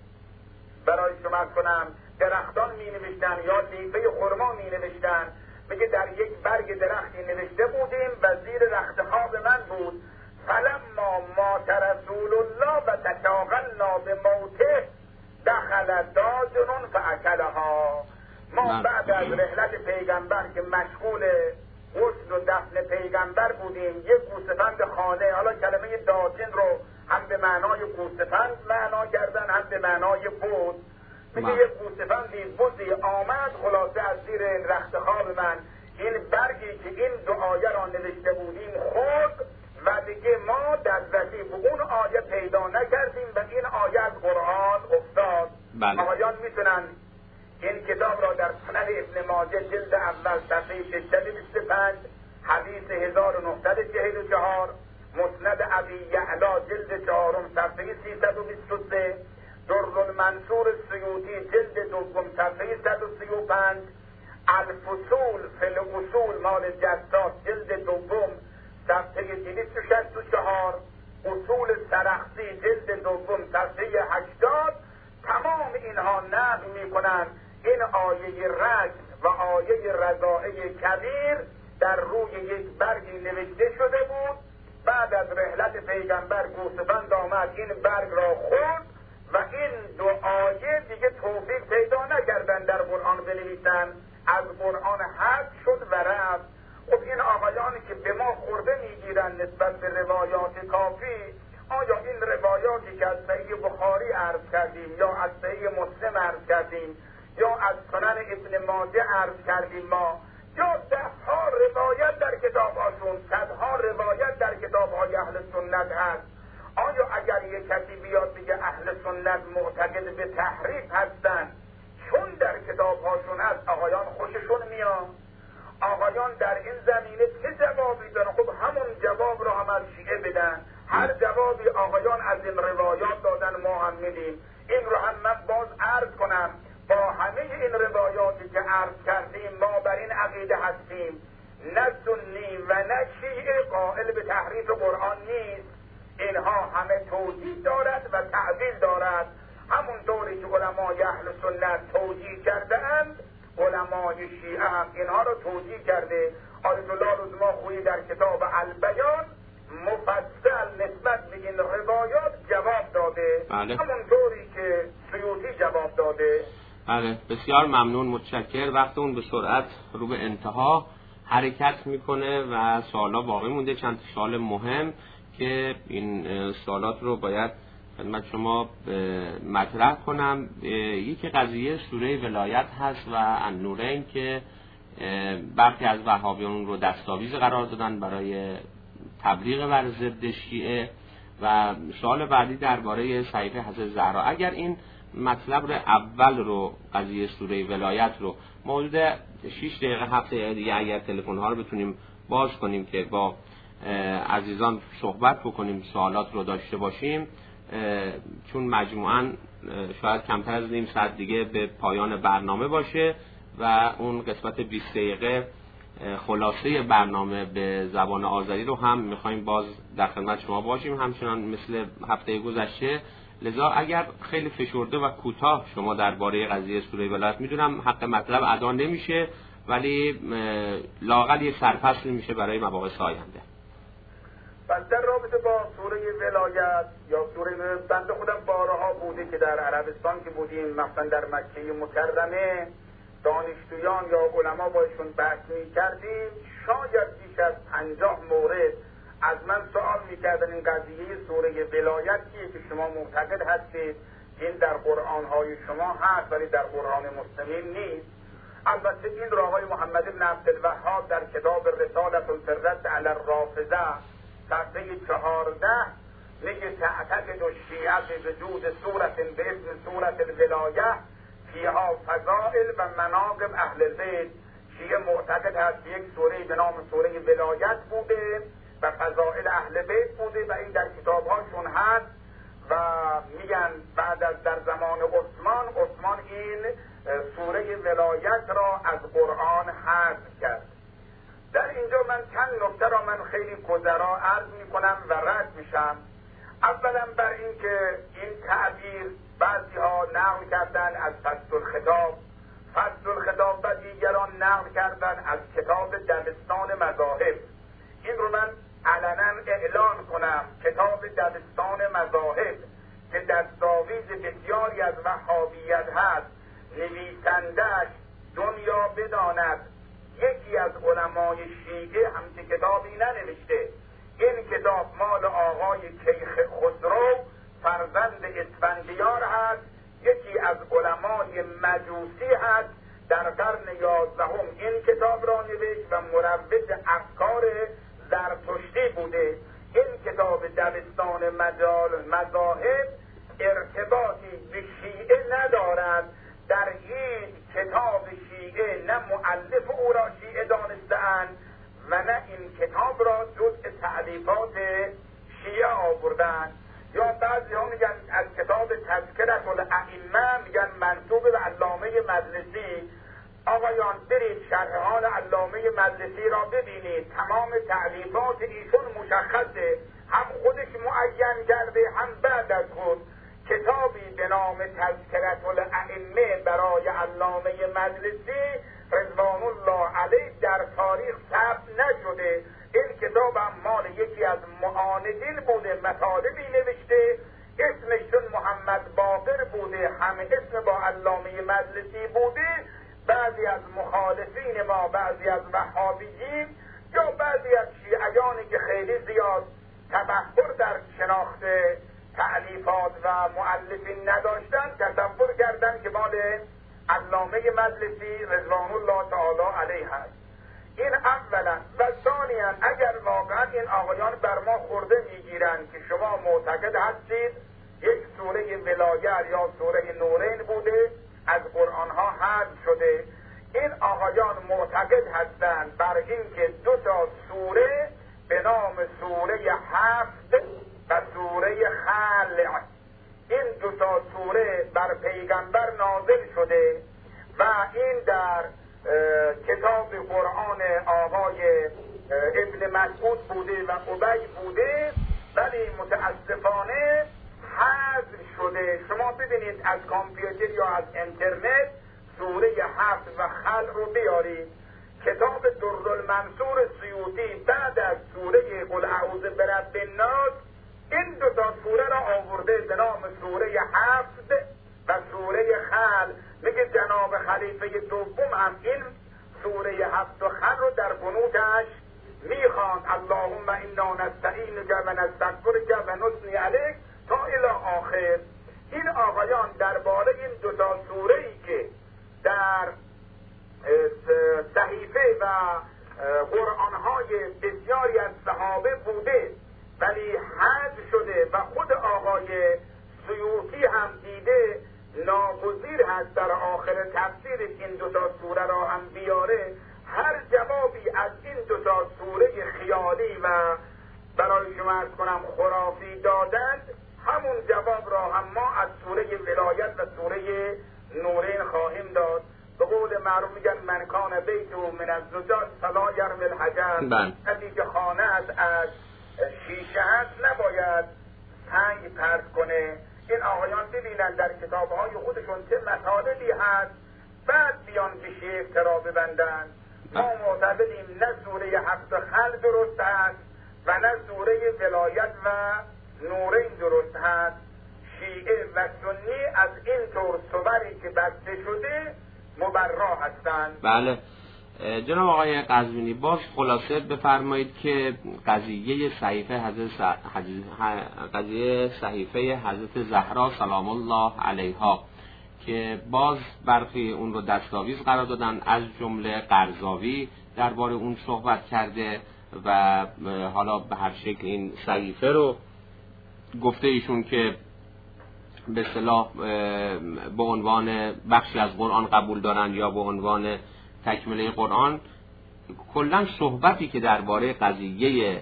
برای شما کنم درختان می نوشتن یا لیفه خرما می نوشتن. میگه در یک برگ درختی نوشته بودیم و زیر رخت خواب من بود فلما مات رسول الله و تشاغلنا به موته دخل داجن فاکلها. ما بعد از رحلت پیغمبر که مشغول غسل و دفن پیغمبر بودیم یک گوسفند خانه، حالا کلمه داجن رو هم به معنای گوسفند معنا کردن هم به معنای بود. میگه یک گوسفندی بزی آمد خلاصه از زیر رخت خواب من این برگی که این دو آیه را نوشته بودیم خورد و دیگه ما دسترسی به اون آیه پیدا نکردیم و این آیه از قرآن افتاد. آقایان میتونن این کتاب را در سنن ابن ماجه جلد اول صفحه 625 حدیث 1944، مسند ابی یعلا جلد 4 صفحه 323، درالمنصور سیوطی جلد 2 صفحه 135، الفصول فی الاصول مال جساس جلد 2 صفحه 264، اصول سرخسی جلد 2 صفحه 80. تمام اینها نقل میکنند این آیه رجم و آیه رضاعه کبیر در روی یک برگی نوشته شده بود. بعد از رحلت پیغمبر گوسفند آمد این برگ را خورد و این دو آیه دیگه توفیق پیدا نکردن در قرآن بنویسن، از قرآن حذف شد و رفت. خب این آقایانی که به ما خورده میگیرن نسبت به روایات کافی، آیا این روایاتی که از صحیح بخاری عرض کردیم یا از صحیح مسلم عرض کردیم یا از سنن ابن ماجه عرض کردیم ما، یا 10ها روایت در کتاب‌هاشون، 100ها روایت در کتاب‌های اهل سنت هست، آیا اگر یک کسی بیاد بگه اهل سنت معتقد به تحریف هستن چون در کتاب‌هاشون هست آقایان خوششون میاد؟ آقایان در این زمینه چه جوابی دارن؟ خب همون جواب رو هم از شیعه بدن. هر جوابی آقایان از این روایات دادن ما هم میدیم. این رو هم من باز عرض کنم، با همه این روایاتی که عرض کردیم ما بر این عقیده هستیم نه سنی و نه شیعه قائل به تحریف قرآن نیست. اینها همه توجیه دارد و تعدیل دارد. همونطوری که علمای اهل سنت توجیه کرده اند، علمای شیعه هم اینها رو توجیه کرده. آیت الله رزماخویی در کتاب البیان مفصل نسبت به این روایات جواب داده. بله. همونطوری که سیوطی جواب داده. بله، بسیار ممنون، متشکر. وقت اون به سرعت رو به انتها حرکت میکنه و سوالا باقی مونده، چند سوال مهم که این سوالات رو باید خدمت شما مطرح کنم. یکی قضیه سوره ولایت هست و النورین که برخی از وهابیان رو دستاویز قرار دادن برای تبلیغ بر ضد شیعه. و سوال بعدی درباره صحیفه حضرت زهرا. اگر این مطلب رو اول رو قضیه سوره ولایت رو حدود 6 دقیقه 7 دقیقه دیگه اگر تلفن ها رو بتونیم باز کنیم که با عزیزان صحبت بکنیم، سوالات رو داشته باشیم، چون مجموعاً شاید کمتر از نیم ساعت دیگه به پایان برنامه باشه و اون قسمت 20 دقیقه خلاصه برنامه به زبان آذری رو هم میخوایم باز در خدمت شما باشیم همچنان مثل هفته گذشته. لذا اگر خیلی فشرده و کوتاه شما درباره قضیه سوره ولایت، میدونم حق مطلب ادا نمیشه ولی لااقل یه سرفصل میشه برای مباحث آینده. بس در رابطه با سوره ولایت یا سوره بنده خودم بارها بوده که در عربستان که بودیم، مثلا در مکه مکرمه، دانشجویان یا علما باشون بحث می‌کردیم، شاید بیش از 50 مورد از من سوال می‌کردن این قضیه سوره ولایتیه که شما معتقد هستید این در قرآن‌های شما هست ولی در قرآن مسلمین نیست. البته این را آقای محمد بن عبدالوهاب در کتاب رسالة الفرد علی الرافضه صفحه 14 میگه تعتقد الشیعه بوجود سوره به اسم سوره الولایه فیها فضائل و مناقب اهل البیت. شیعه معتقد هست یک سوره به نام سوره ولایت بوده و فضائل اهل بیت بوده و این در کتابهاشون هست و میگن بعد از در زمان عثمان این سوره ولایت را از قرآن حذف کرد. در اینجا من چند نکته را من خیلی گذرا عرض میکنم و رد میشم. اولا بر این که این تعبیر بعضی ها نقل کردن از فصل الخطاب و دیگران نقل کردن از کتاب دبستان مذاهب. این رو من علنا اعلان کنم، کتاب دبستان مذاهب که دستاویز بسیاری از وهابیت هست، نویسندش دنیا بداند یکی از علمای شیعه همچه کتابی ننوشته. این کتاب مال آقای کیخ خسرو فرزند اسفندیار هست، یکی از علمای مجوسی هست، در قرن 11 این کتاب را نوشت و مروج افکار زرتشتی بوده. این کتاب دبستان مذاهب ارتباطی به شیعه ندارد. در این کتاب شیعه نه مؤلف او را شیعه دانسته‌اند و نه این کتاب را جزء تألیفات شیعه آوردن. یا بعضی ها میگن از کتاب تذکرة الائمه میگن منسوب به علامه مجلسی. آقایان برید شرح حال علامه مجلسی را ببینید، تمام تألیفات ایشون مشخصه، هم خودش معین کرده هم بعد از خود. کتابی به نام تذکرة الائمه برای علامه مجلسی رضوان الله علیه در تاریخ ثبت نشده. این کتاب هم مال یکی از معاندین بوده، مطالبی نوشته، اسمشون محمد باقر بوده، همه اسم با علامه مجلسی بوده. بعضی از مخالفین ما، بعضی از وهابیین یا بعضی از شیعیانی که خیلی زیاد تبحر در شناخت تألیفات و مؤلفین نداشتن تصور کردن که مال علامه مجلسی رضوان الله تعالی علیه هست. این اولا. و ثانیا اگر واقعا این آقایان بر ما خورده میگیرن که شما معتقد هستید یک سوره ولایت یا سوره نورین بوده از قرآن ها حذف شده. این آقایان معتقد هستند بر این که 2 سوره به نام سوره 7 و سوره خلع، این 2 سوره بر پیغمبر نازل شده و این در کتاب قرآن آقای ابن مسعود بوده و ابی بوده، ولی متاسفانه حذف شده. شما ببینید از کامپیوتر یا از اینترنت سوره 7 و خلع رو بیارید، کتاب درالمنصور سیوطی بعد از سوره قل اعوذ برب الناس این 2 سوره را آورده به نام سوره 7 و سوره خلع. میگه جناب خلیفه دوم هم این سوره 7 و خلع رو در قنوتش میخواند، اللهم انا نستعینک و نستغفرک و نثنی علیک تا الی آخر. این آقایان درباره این 2 سوره‌ای که در صحیفه و قرآن‌های بسیاری از صحابه بوده ولی حذف شده و خود آقای سیوطی هم دیده ناگزیر هست در آخر تفسیرش این 2 سوره را هم بیاره، هر جوابی از این 2 سوره خیالی و برای شما عرض کنم خرافی دادند، همون جواب را هم ما از سوره ولایت و سوره نورین خواهیم داد. به قول معروف میگن من کان بیتو من الزجاج فلا یرمی الحجر، کسی که خانه از شیشه هست نباید سنگ پرت کنه. این آقایان ببینن در کتابهای خودشون چه مطالبی هست، بعد بیان به افترا ببندن. ما معتقدیم نه سوره 7 خلع درست هست و نه سوره ولایت و نورین درست هست. شیعه و سنی از این طور صوری که بسته شده مبرا هستند. بله جناب آقای قزوینی، باز خلاصه بفرمایید که قضیه صحیفه حضرت زهرا سلام الله علیها که باز برخی اون رو دستاویز قرار دادن، از جمله قرضاوی درباره اون صحبت کرده و حالا به هر شکل این صحیفه رو گفته ایشون که به اصطلاح به عنوان بخشی از قرآن قبول دارن یا به عنوان تکمله قرآن. کلا صحبتی که درباره قضیه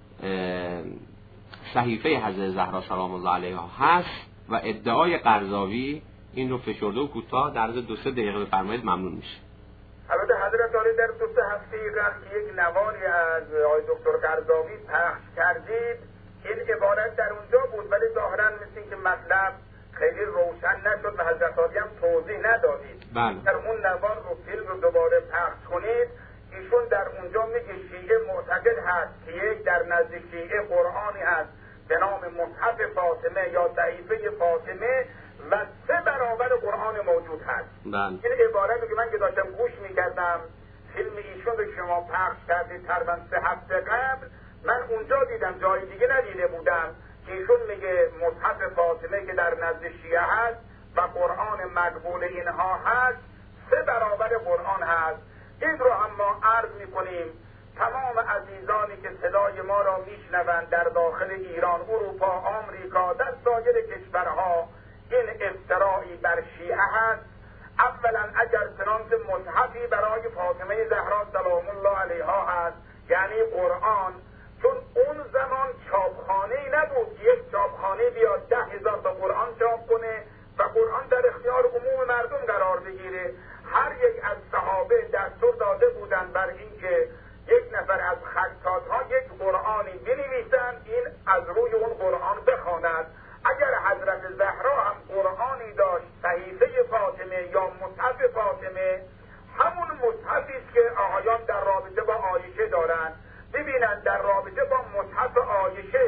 صحیفه حضرت زهرا سلام الله علیها هست و ادعای قرضاوی، این رو فشرده و کوتاه در عرض 2-3 دقیقه بفرمایید ممنون میشه. البته حضرت عالی در 2-3 هفته قبل که یک نواری از آقای دکتر قرضاوی پخش کردید، این عبارت در اونجا بود ولی ظاهرا مثل که مطلب خیلی روشن نشد و حضرت عالی هم توضیح ندادید. در اون نوار رو فیلم رو دوباره پخش کنید. ایشون در اونجا میگه شیعه معتقد هست که یک در نزد شیعه قرآنی هست به نام مصحف فاطمه یا صحیفه فاطمه و 3 برابر قرآن موجود هست. این عبارت رو که من که داشتم گوش میکردم فیلم ایشون رو شما پخش کردید تقریبا 3 هفته قبل، من اونجا دیدم، جای دیگه ندیده بودم که ایشون میگه مصحف فاطمه که در نزد شیعه هست و قرآن مقبول اینها هست 3 برابر قرآن هست. این رو هم ما عرض میکنیم تمام عزیزانی که صدای ما را میشنوند در داخل ایران، اروپا، آمریکا، در سایر کشورها، این افترائی بر شیعه هست. اولا اگر چنانچه مصحفی برای فاطمه زهرا سلام الله علیها هست، یعنی قرآن، چون اون زمان چاپخانه‌ای نبود که یک چاپخانه بیاد 10,000 تا قرآن چاپ کنه و قرآن در اختیار عموم مردم قرار بگیره. هر یک از صحابه دستور داده بودند بر اینکه یک نفر از خطاط‌ها یک قرآنی بنویسند، این از روی اون قرآن بخواند. اگر حضرت زهرا هم قرآنی داشت صحیفه فاطمه یا مصحف فاطمه، همون مصحفی است که آقایان در رابطه با عایشه دارند. ببینند در رابطه با مصحف عایشه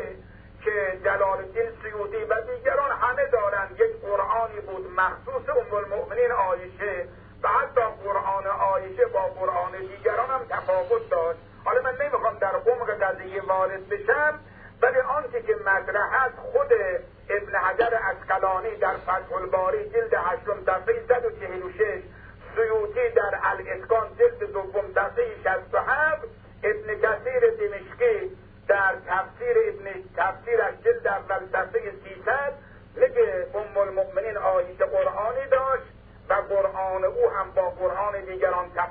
که جلال الدین سیوطی و دیگران همه دارند، یک قرآنی بود مخصوص ام المؤمنین عایشه و حتی قرآن عایشه با قرآن دیگران هم تفاوت داشت. حالا من نمیخوام در عمق قضیه وارد بشم، ولی آنچه که مطرح است خود ابن حجر عسقلانی در فتح الباری جلد 8 صفحه 146، سیوطی در الاتقان جلد 2 صفحه 67، ابن کثیر دمشقی در تفسیرش جلد اول صفحه 300 میگه ام المؤمنین عایشه قرآنی داشت و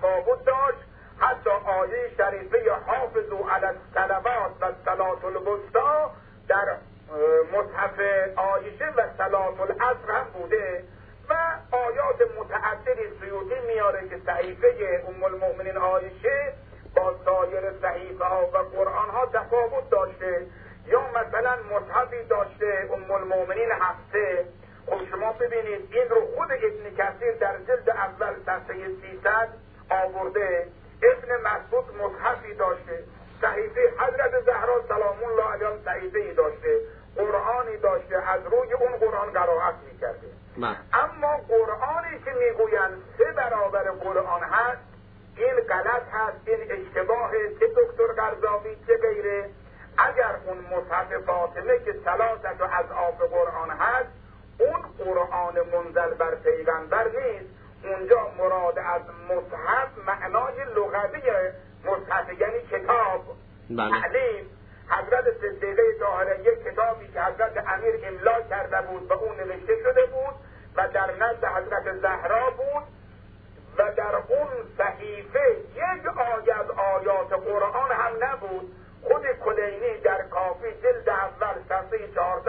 تفاوت داشت. حتی آیه شریفه حافظوا علی الصلوات و الصلاة الوسطی در مصحف عایشه و صلاة العصر هم بوده و آیات متعددی سیوطی میاره که صحیفه ام المؤمنین عایشه با سایر صحیفه ها و قرآن ها تفاوت داشته. یا مثلا مصحفی داشته ام المؤمنین هفته. خب شما ببینید این رو خود ابن کثیر در جلد اول صفحه 300 آورده. ابن مسعود مصحفی داشته، صحیفه حضرت زهرا سلام الله علیها صحیفه‌ای داشته، قرآنی داشته، از روی اون قرآن قرائت می‌کرده. اما قرآنی که میگویند 3 برابر قرآن هست، این غلط هست، این اشتباه، چه دکتر قرضاوی چه غیره. اگر اون مصحف فاطمه که صلاتش از آب قرآن هست، اون قرآن منزل بر پیغمبر نیست. اونجا مراد از مصحف معنای لغوی مصحف یعنی کتاب، تعلیم. حضرت صدیقه طاهره یک کتابی که حضرت امیر املا کرده بود و اون نوشته شده بود و در نزد حضرت زهرا بود و در اون صحیفه یک آیه از آیات قرآن هم نبود. خود کلینی در کافی جلد اول صفحه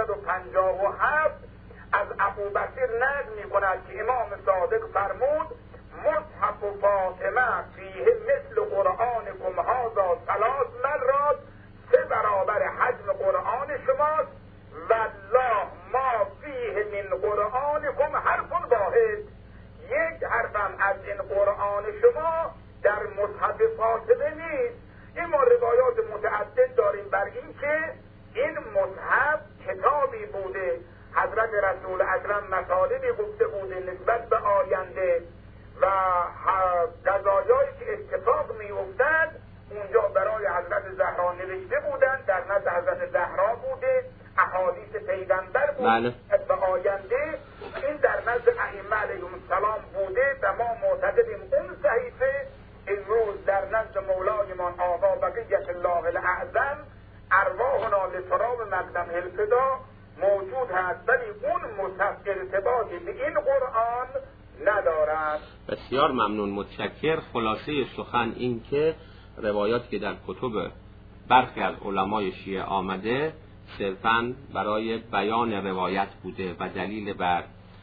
457 از ابوبکر نقل می‌کند که امام صادق فرمود مصحف فاطمه فیه مثل قرآنکم هذا 3 مرات، 3 برابر حجم قرآن شماست. والله ما فیه من قرآنکم حرف واحد، یک حرفم از این قرآن شما در مصحف فاطمه نیست. این ما روایات متعدد داریم بر این که این مصحف کتابی بوده. حضرت رسول اکرم مطالبی گفته بوده نسبت به آینده و قضایایی که اتفاق می‌افتد اونجا برای حضرت زهرا نوشته بودند، در نزد حضرت زهرا بوده، احادیث پیغمبر بوده به آینده. این در نزد ائمه علیهم السلام بوده و ما معتقدیم اون صحیفه امروز در نزد مولایمان آقا بقیت الله الاعظم ارواحنا لتراب مقدم الفدا موجود هست، ولی اون مصحف ارتباطی به این قرآن ندارد. بسیار ممنون، متشکر. خلاصه سخن این که روایاتی که در کتب برخی از علمای شیعه آمده صرفاً برای بیان روایت بوده و دلیل بر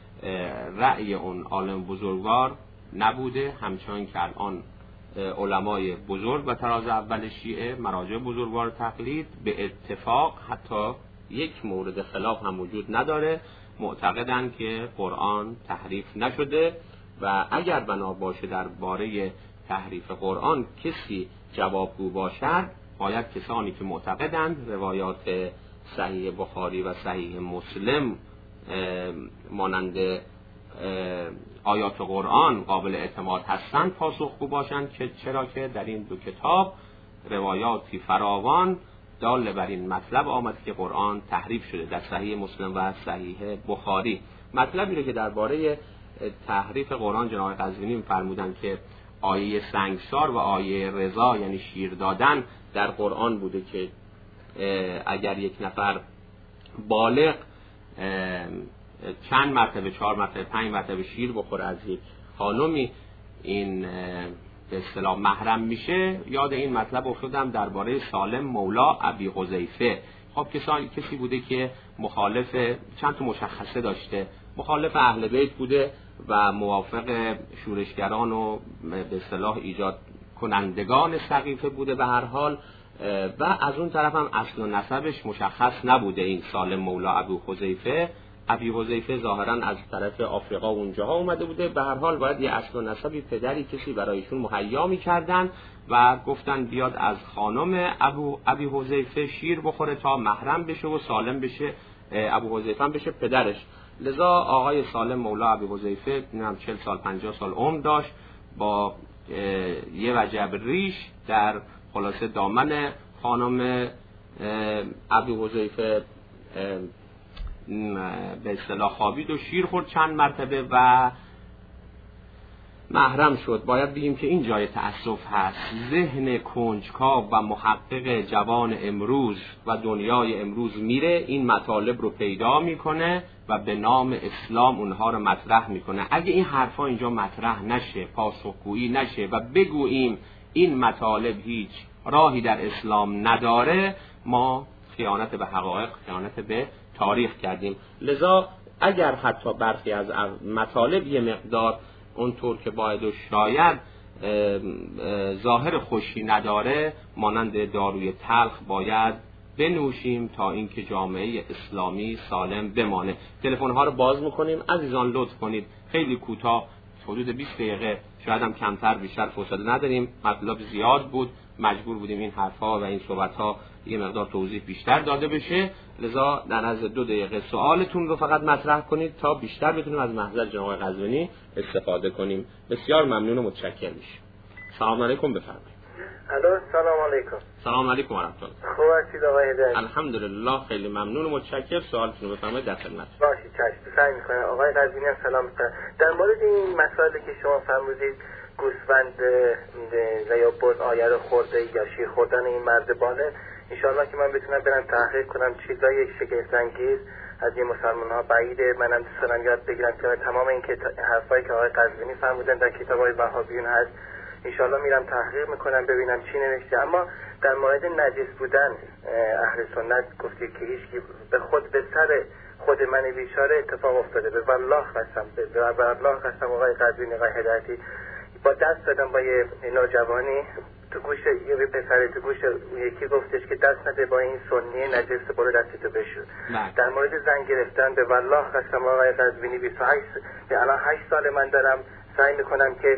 رأی اون عالم بزرگوار نبوده، همچنان که الان علمای بزرگ و تراز اول شیعه مراجع بزرگوار تقلید به اتفاق حتی یک مورد خلاف هم وجود نداره، معتقدند که قرآن تحریف نشده و اگر بنا باشه درباره تحریف قرآن کسی جوابگو باشد باید کسانی که معتقدند روایات صحیح بخاری و صحیح مسلم مانند آیات قرآن قابل اعتماد هستند پاسخگو باشند که چرا که در این 2 کتاب روایاتی فراوان دال بر این مطلب آمد که قرآن تحریف شده در صحیح مسلم و صحیح بخاری. مطلبی رو که درباره تحریف قرآن جناب قزوینی فرمودن که آیه سنگسار و آیه رضا یعنی شیر دادن در قرآن بوده که اگر یک نفر بالغ چند مرتبه 4 مرتبه 5 مرتبه شیر بخوره از یک خانمی این به اصطلاح محرم میشه. یاد این مطلب افتادم درباره سالم مولا ابی حذیفه. خب کسی بوده که مخالف چند تا مشخصه داشته، مخالف اهل بیت بوده و موافق شورشگران و به اصطلاح ایجاد کنندگان سقیفه بوده به هر حال، و از اون طرف هم اصل و نسبش مشخص نبوده. این سالم مولا ابی حذیفه ظاهرا از طرف آفریقا و اونجاها اومده بوده. به هر حال باید یه اصل و نسبی پدری کسی برایشون مهیا می‌کردن و گفتن بیاد از خانم ابی حذیفه شیر بخوره تا محرم بشه و سالم بشه، ابی حذیفه بشه پدرش. لذا آقای سالم مولا ابی حذیفه 40 سال 50 سال عمر داشت، با یه وجب ریش در خلاصه دامن خانم ابی حذیفه به اصطلاح خوابید و شیر خورد چند مرتبه و محرم شد، باید بگیم که این جای تأسف هست. ذهن کنجکاو و محقق جوان امروز و دنیای امروز میره این مطالب رو پیدا میکنه و به نام اسلام اونها رو مطرح میکنه. اگه این حرفا اینجا مطرح نشه، پاسخگویی نشه و بگوییم این مطالب هیچ راهی در اسلام نداره، ما خیانت به حقایق، خیانت به تاریخ کردیم. لذا اگر حتی برخی از مطالب یه مقدار اونطور که باید و شاید ظاهر خوشی نداره، مانند داروی تلخ باید بنوشیم تا اینکه جامعه اسلامی سالم بمانه. تلفن ها رو باز میکنیم، عزیزان لطف کنید، خیلی کوتاه، حدود 20 دقیقه، شاید هم کمتر، بیشتر فرصت نداریم، مطلب زیاد بود، مجبور بودیم این حرفا و این صحبت‌ها یه مقدار توضیح بیشتر داده بشه. لذا در از 2 دقیقه سوالتون رو فقط مطرح کنید تا بیشتر بتونیم از محضر جناب قزوینی استفاده کنیم. بسیار ممنون و متشکرم میشم. سلام علیکم، بفرمایید. الو، سلام علیکم. سلام علیکم و رحمت الله. خوب هستید آقای هدایت؟ الحمدلله، خیلی ممنون و متشکرم. سوالتون رو بفرمایید، در خدمت. باشید، چشم. سعی می‌کنم. آقای قزوینی سلام می‌کنم. در مورد این مسائلی که شما فرمودید، گوسفند و یا بز آیه رو خورده یا شیر خوردن این مرد باله، انشاءالله که من بتونم برم تحقیق کنم چیزای شگفت‌انگیز از این مسلمان‌ها بعیده. منم دوست دارم یاد بگیرم که تمام این حرفایی که آقای قزوینی فرمودن در کتاب‌های وهابیون هست. انشاءالله میرم تحقیق میکنم ببینم چی نوشته. اما در مورد نجس بودن اهل سنت گفتید که هیچ به خود به سر خود من بیچاره اتفاق افتاده. به والله قسم، به والله قسم آقای قزوینی، آقای هدایتی، با دست دادم با یه نوجوانی تو گوش یه پسر تو گوش یکی گفتش که دست نده با این سنی نجس، برو دستتو بشور. در مورد زن گرفتن به والله قسم آقای قزوینی 28 الان 8 سال من دارم سعی میکنم که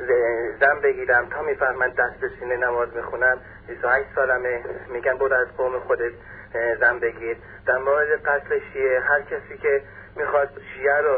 زن بگیرم تا میفهمن دست به سینه نماز میخونم. 28 سالمه، میگن برو از قوم خودت زن بگیر. در مورد قتل شیعه، هر کسی که میخواد شیعه رو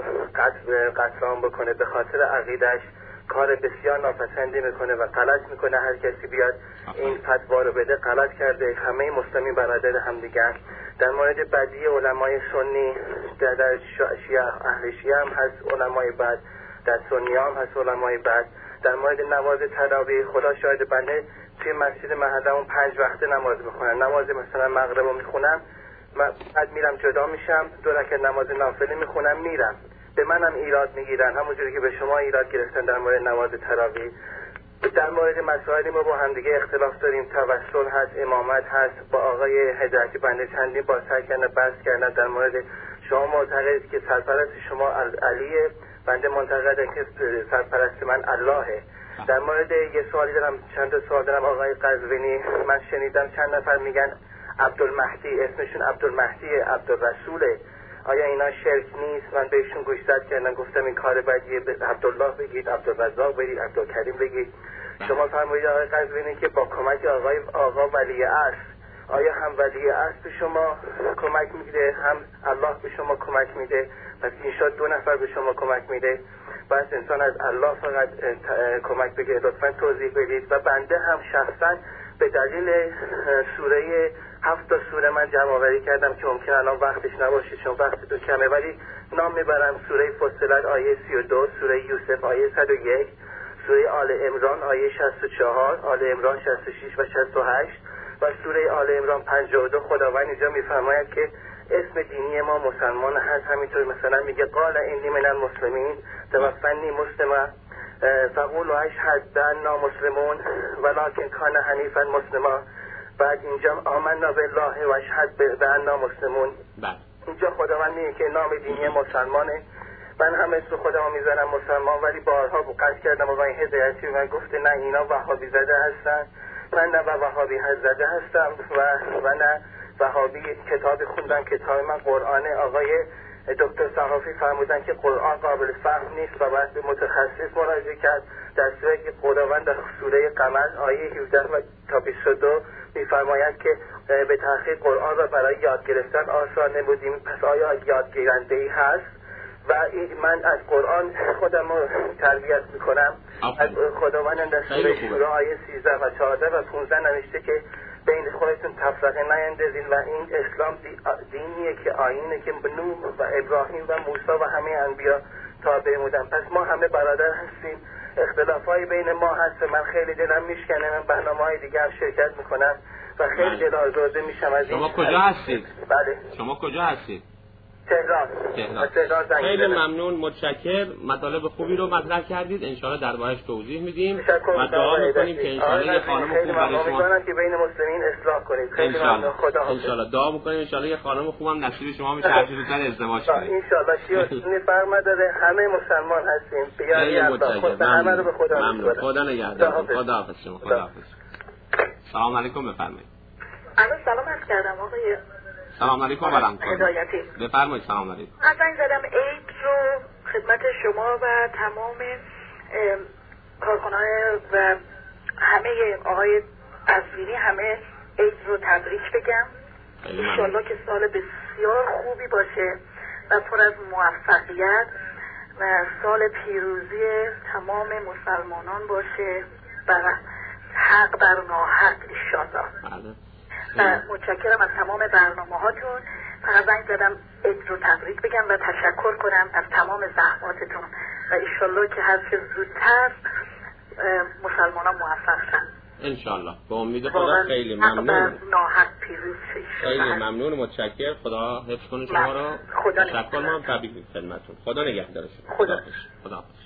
قتل عام بکنه به خاطر عقیدش کار بسیار ناپسندی میکنه و غلط میکنه. هر کسی بیاد این فتوا رو بده غلط کرده. همه مسلمین برادر هم دیگر. در مورد بدی علمای سنی، در شیعه اهل شیعه هم هست علمای بد، در سنی هم هست علمای بد. در مورد نماز تراویح، خدا شاهد بنده توی مسجد محلمون 5 وقته نماز میخونن. نماز مثلا مغرب رو میخونم، بعد میرم جدا میشم 2 رکعت نماز نافله میخونم میرم. به منم ایراد میگیرن، همونجوری که به شما ایراد گرفتن در مورد نماز تراویح. در مورد مسائلی ما با همدیگه اختلاف داریم. توسل هست، امامت هست. با آقای هدایتی بنده چندین بار سعی کردن بحث کردن. در مورد شما معتقدید که سرپرست شما علیه، بنده معتقدم که سرپرست من اللهه. در مورد یه سوالی دارم، چند تا سوال دارم آقای قزوینی. من شنیدم چند نفر میگن عبدالمهدی، اسمشون عبدالمهدی عبدالرسوله. آیا اینا شرک نیست؟ من بهشون گوشزد کردم، گفتم این کار بدیه، عبدالله بگید، عبدالرزاق بگید، عبدالکریم بگید. شما فرمودید آقای قزوینی که با کمک آقا ولی عصر، آیا هم ولی عصر به شما کمک میده هم الله به شما کمک میده؟ پس اینشا 2 نفر به شما کمک میده. بس انسان از الله فقط کمک بگیره، لطفا توضیح بدید. و بنده هم شخصا به دلیل سوره 7 تا سوره من جمع آوری کردم که ممکن الان وقتش نباشه چون وقتتون کمه، ولی نام میبرم: سوره فصلت آیه 32، سوره یوسف آیه 101، سوره آل عمران آیه 64، آل عمران 66 و 68 و سوره آل عمران 52. خداوند اینجا میفرماید که اسم دینی ما مسلمان هست. همینطور مثلا میگه قال انی من المسلمین توفنی مسلما فقول و اشهد بأننا مسلمون ولکن کان حنیفا مسلما. بعد اینجا آمنا بالله و اشهد بأننا مسلمون. اینجا خداوند میگه که نام دینی مسلمانه. من هم اسم خودمو میذارم مسلمان، ولی بارها قصد کردم آقای هدایتی من گفته نه اینا وهابی زده هستن. من نه وهابی زده هستم و نه وهابی. کتابی خوندم، کتاب من قرآن. آقای دکتر صحافی فرمودن که قرآن قابل فهم نیست و باید به متخصص مراجعه کرد. در صورتی که خداوند در سوره قمر آیه 17 تا 22 میفرماید که به تحقیق قرآن را برای یاد گرفتن آسان نمودیم. پس آیا یادگیرنده‌ای هست؟ و من از قرآن خودم رو تربیت میکنم. از خداوند در سوره شورا آیه 13 و 14 و 15 نوشته که بین خودتون تفرقه نیندازین و این اسلام دینیه که آیینه که نوح و ابراهیم و موسی و همه انبیا تابع بودن. پس ما همه برادر هستیم. اختلافایی بین ما هست. من خیلی دلم میشکنه، من برنامه‌های دیگه هم شرکت میکنم و خیلی دل آزرده میشم از این. شما کجا هستید؟ بله. شما کجا هستید؟ تهران. خیلی ممنون، متشکر. مطالب خوبی رو مطرح کردید، انشالله دربارش توضیح میدیم و دعا میکنیم که انشالله یه خانم خوب برای شما که بین مسلمین اصلاح کنید. خیلی ممنون. خدا حافظ. انشالله دعا میکنیم انشالله یه خانم خوبم نصیب شما میشه، هر زودتر ازدواج کنید انشالله. چیزی فرق نداره، همه مسلمان هستیم. خیلی متشکر. همه رو به خدا ممنون. خدا نگهدار. خدا حافظ شما. خدا حافظ. سلام علیکم، بفرمایید. سلام عرض کردم آقای. سلام علیکم و رحمت الله. هدایتی. بفرمایید. سلام علیکم. زنگ زدم عید رو خدمت شما و تمام کارکنان و همه آقای قزوینی همه عید رو تبریک بگم. انشالله که سال بسیار خوبی باشه و پر از موفقیت و سال پیروزی تمام مسلمانان باشه و حق بر ناحق انشالله. متشکرم از تمام برنامه هاتون. فقط زنگ زدم عید رو تبریک بگم و تشکر کنم از تمام زحماتتون و انشالله که هر چه زودتر مسلمان ها موفق شن انشالله. به امید خدا. خیلی ممنون. ناحق پیروز شد. خیلی ممنون و متشکر. خدا حفظ کنه شما رو. تشکر می‌کنم. تبریک خدمتتون. خدا نگهدار شما. خدا حافظ.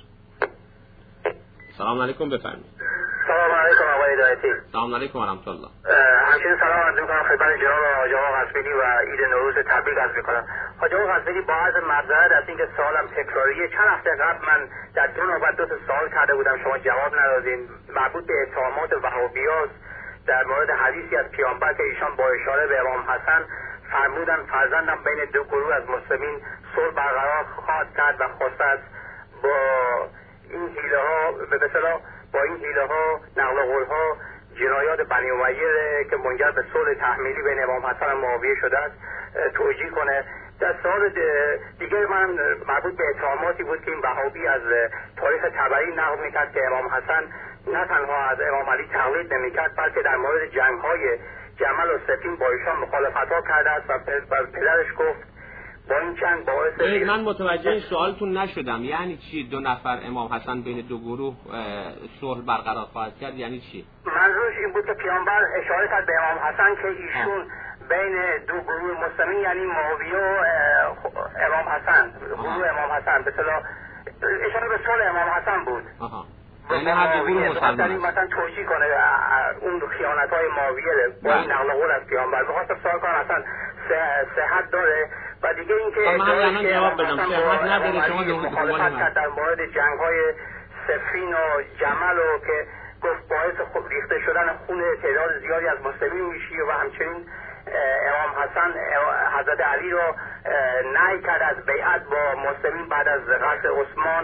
سلام علیکم، بفرمایید. سلام علیکم آقای هدایتی. سلام علیکم و رحمت الله. همچنین سلام عرض می‌کنم خدمت جناب حاج آقا قزوینی و عید نوروز تبریک عرض می‌کنم. حاج آقا قزوینی با عرض معذرت از اینکه سوالم تکراریه، چند هفته قبل من در 2 نوبت 2 سوال کرده بودم، شما جواب ندادین، مربوط به اتهامات وهابیاست در مورد حدیثی از پیامبر که ایشان با اشاره به امام حسن فرمودن فرزندم بین 2 گروه از مسلمین صلح برقرار خواهد کرد و خواست با این حیله ها به اصطلاح با این حیله ها نقل قول ها جنایات بنی امیه که منجر به صلح تحمیلی بین امام حسن و معاویه شده است توجیه کنه. در سال دیگر من مربوط به اتهاماتی بود که این وهابی از تاریخ تبری نقل میکرد که امام حسن نه تنها از امام علی تقلید نمیکرد بلکه در مورد جنگ‌های جمل و صفین با ایشان مخالفت‌ها کرده است و پدرش گفت با این چند باعث. من متوجه این سوالتون نشدم، یعنی چی 2 نفر امام حسن بین 2 گروه صلح برقرار خواهد کرد؟ یعنی چی؟ منظورش این بود که پیامبر اشاره کرد به امام حسن که ایشون بین 2 گروه مسلمین یعنی معاویه و امام حسن گروه امام حسن به اصطلاح اشاره به صلح امام حسن بود. یعنی هر 2 گروه مسلمان مثلا توجیه کنه اون خیانت‌های معاویه با این نقل قول از پیامبر. بخواستم سوال کنم اصلا صحت داره و دیگه اینکه من جواب بدم صحت نداره. شما مخالفت کرد در مورد جنگ‌های صفین و جمل و که گفت باعث ریخته شدن خون تعداد زیادی از مسلمین میشه و همچنین امام حسن حضرت علی رو نهی کرد از بیعت با مسلمین بعد از قتل عثمان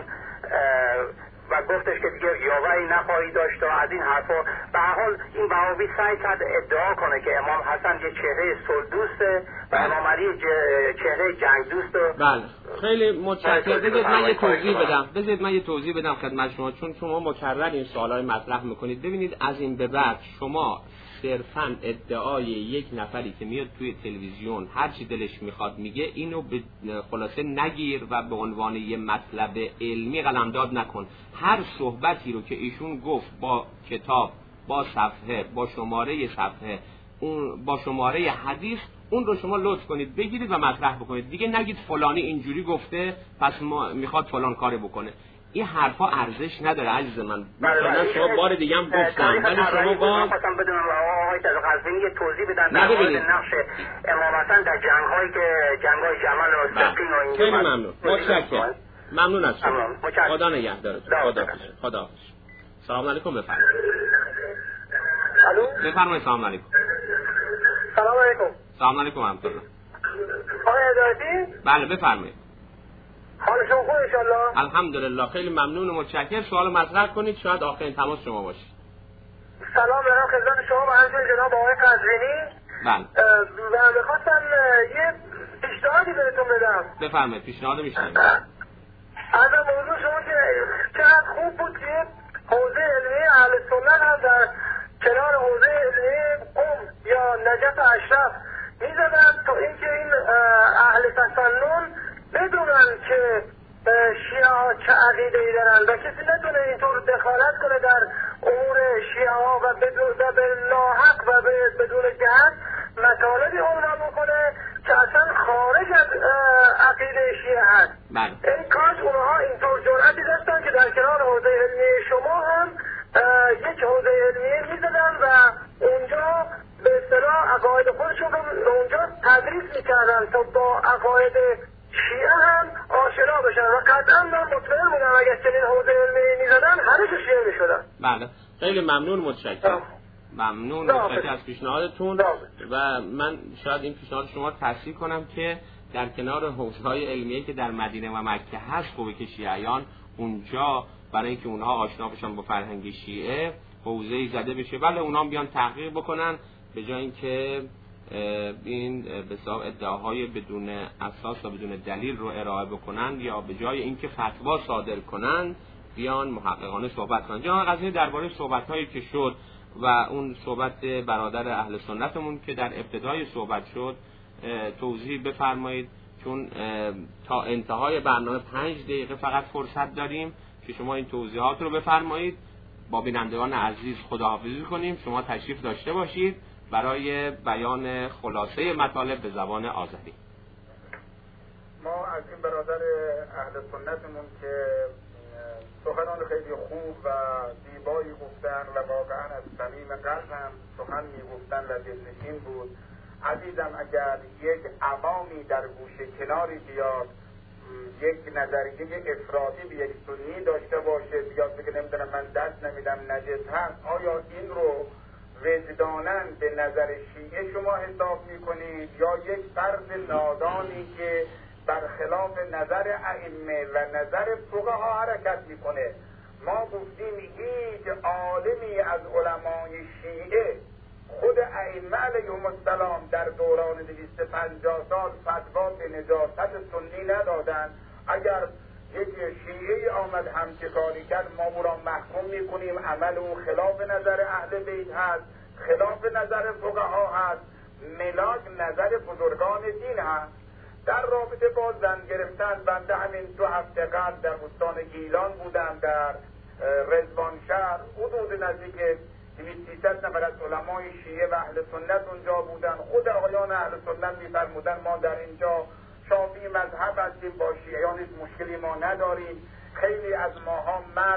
و گفتش که دیگه یاوری نخواهی داشت و از این حرفا. به هر حال این وهابی سعی کرد ادعا کنه که امام حسن یه چهره صلح دوسته و امام علی چهره جنگ دوسته. بله خیلی متشکرم. بذارید من یه توضیح بدم خدمت شما، چون شما مکرر این سوالای مطرح میکنید. ببینید از این به بعد شما صرفاً ادعای یک نفری که میاد توی تلویزیون هر چی دلش میخواد میگه اینو به خلاصه نگیر و به عنوان یه مطلب علمی قلمداد نکن. هر صحبتی رو که ایشون گفت با کتاب، با صفحه، با شماره صفحه، با شماره حدیث، اون رو شما لطف کنید بگیرید و مطرح بکنید. دیگه نگید فلانی اینجوری گفته پس میخواد فلان کاری بکنه. این حرفا ارزش نداره عزیز من. مثلا شما بار دیگه هم گفتم ولی شما با خواستم بدونم آقای قزوینی یه توضیح بدن در مورد نقش امام حسن در جنگ‌هایی که جنگ‌های جمل و صفین و این. خیلی ممنون. متشکرم. ممنون از شما. خدا نگهدارتون. خدا. سلام علیکم، بفرمایید. الو بفرمایید. سلام علیکم. سلام علیکم. سلام علیکم ورحمت الله. آقای هدایتی؟ بله بفرمایید. حال شما خوبه ان شاء الله؟ الحمدلله. خیلی ممنون و متشکرم. سوال مطرح کنید، شاید آخرین تماس شما باشه. سلام دارم خدمت شما و همچنین جناب آقای قزوینی. بله. و می‌خواستم یه پیشنهادی بهتون بدم. بفرمایید. پیشنهاد میشنوید. از موضوع شما که چقدر خوب بود که حوزه علمی اهل سنت هم در کنار حوزه علمی قم یا نجف اشرف می‌زدن تا اینکه این اهل تسنن بدونن که شیعه ها چه عقیده‌ای دارن و کسی نتونه اینطور و به لاحق و بدون جهت مطالبی عنوان میکنه که اصلا خارج از عقیده شیعه هست. این کاش اونها اینطور جرأتی داشتن که در کنار حوزه علمی شما هم یک حوزه علمی میزدن و اونجا به اصطلاح عقاید خودشون رو به اونجا تدریس میکردن تا با عقاید شیعه هم آشنا بشن و قطعا من مطمئن بودم اگر چنین حوزه علمی میزدن همه تو شیعه میشدن. بله خیلی ممنون، متشکرم. ممنون از پیشنهادتون و من شاید این پیشنهاد شما تصحیح کنم که در کنار حوزه‌های علمیه که در مدینه و مکه هست خوبه که شیعیان اونجا برای اینکه اونها آشنا بشن با فرهنگ شیعه حوزه‌ای زده بشه. بله اونها بیان تحقیق بکنن به جای اینکه این به حساب ادعاهای بدون اساس و بدون دلیل رو ارائه بکنن یا به جای اینکه فتوا صادر کنن بیان محققانه صحبت کنن. جناب قضیه درباره صحبت‌هایی که شد و اون صحبت برادر اهل سنتمون که در ابتدای صحبت شد توضیح بفرمایید، چون تا انتهای برنامه 5 دقیقه فقط فرصت داریم که شما این توضیحات رو بفرمایید. با بینندگان عزیز خداحافظی کنیم. شما تشریف داشته باشید برای بیان خلاصه مطالب به زبان آذری. ما از این برادر اهل سنتمون که سخنان خیلی خوب و زیبایی گفتن و واقعا از صمیم قلب هم سخن میگفتن و دلنشین بود. عزیزم اگر یک عوامی در گوشه کناری بیاد یک نظریه افراطی به یک سنی داشته باشه بیاد بگه نمیدونم من دست نمیدم نجس هست، آیا این رو وجداناً به نظر شیعه شما حساب میکنید یا یک فرد نادانی که برخلاف نظر ائمه و نظر فقها حرکت میکنه؟ ما گفتیم هیچ عالمی از علمای شیعه خود ائمه علیهم السلام در دوران 250 سال فتوا به نجاست سنی ندادن. اگر یک شیعه آمد همچکاری کرد ما او را محکوم میکنیم عمل او خلاف نظر اهل بیت هست، خلاف نظر فقها هست، ملاک نظر بزرگان دین هست. در رابطه با زن گرفتن بنده همین 2 هفته قبل در استان گیلان بودم، در رضوانشهر، حدود نزدیک 200-300 نفر از علمای شیعه و اهل سنت اونجا بودن. خود آقایان اهل سنت می‌فرمودن ما در اینجا شافعی مذهب هستیم، با شیعیان هیچ مشکلی ما نداریم. خیلی از ماها مرد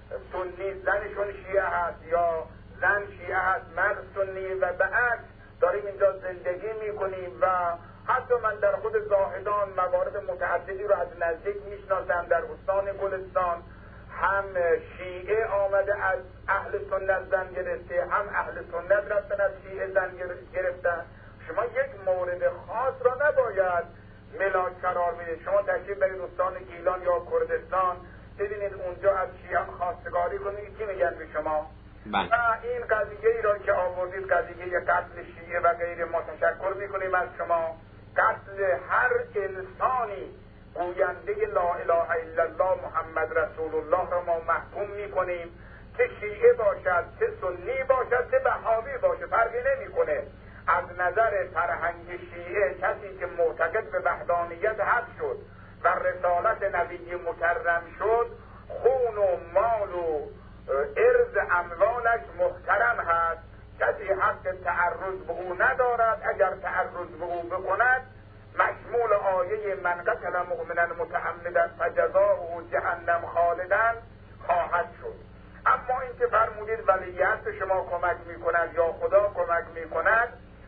سنی زنشون شیعه هست یا زن شیعه هست مرد سنی و به عکس داریم اینجا زندگی میکنیم و حتی من در خود زاهدان موارد متعددی رو از نزدیک میشناسم. در استان گلستان هم شیعه آمده از اهل سنت زن گرفته، هم اهل سنت رفتن از شیعه زن گرفتن. شما یک مورد خاص را نباید ملاک قرار بدید. شما تشریف برید استان گیلان یا کردستان ببینید اونجا از شیعه خواستگاری کنید، چی میگن به شما؟ و این قضیه ای را که آوردید قضیه قتل شیعه و غیر، ما تشکر میکنیم از شما. قتل هر انسانی گوینده لا اله الا الله محمد رسول الله را ما محکوم میکنیم، که شیعه باشد چه سنی باشد چه بهاوی باشد فرقی نمیکنه. از نظر فرهنگ شیعه کسی که معتقد به وحدانیت حق شد و رسالت نبی مکرم شد، خون و مال و ارز اموالش محترم هست، کسی حق تعرض به او ندارد. اگر تعرض به او بکند مشمول آیه من قتل مؤمنا متعمدا فجزاؤه جهنم خالدا خواهد شد. اما اینکه فرمودید ولیعهد شما کمک میکند یا خدا کمک میکند،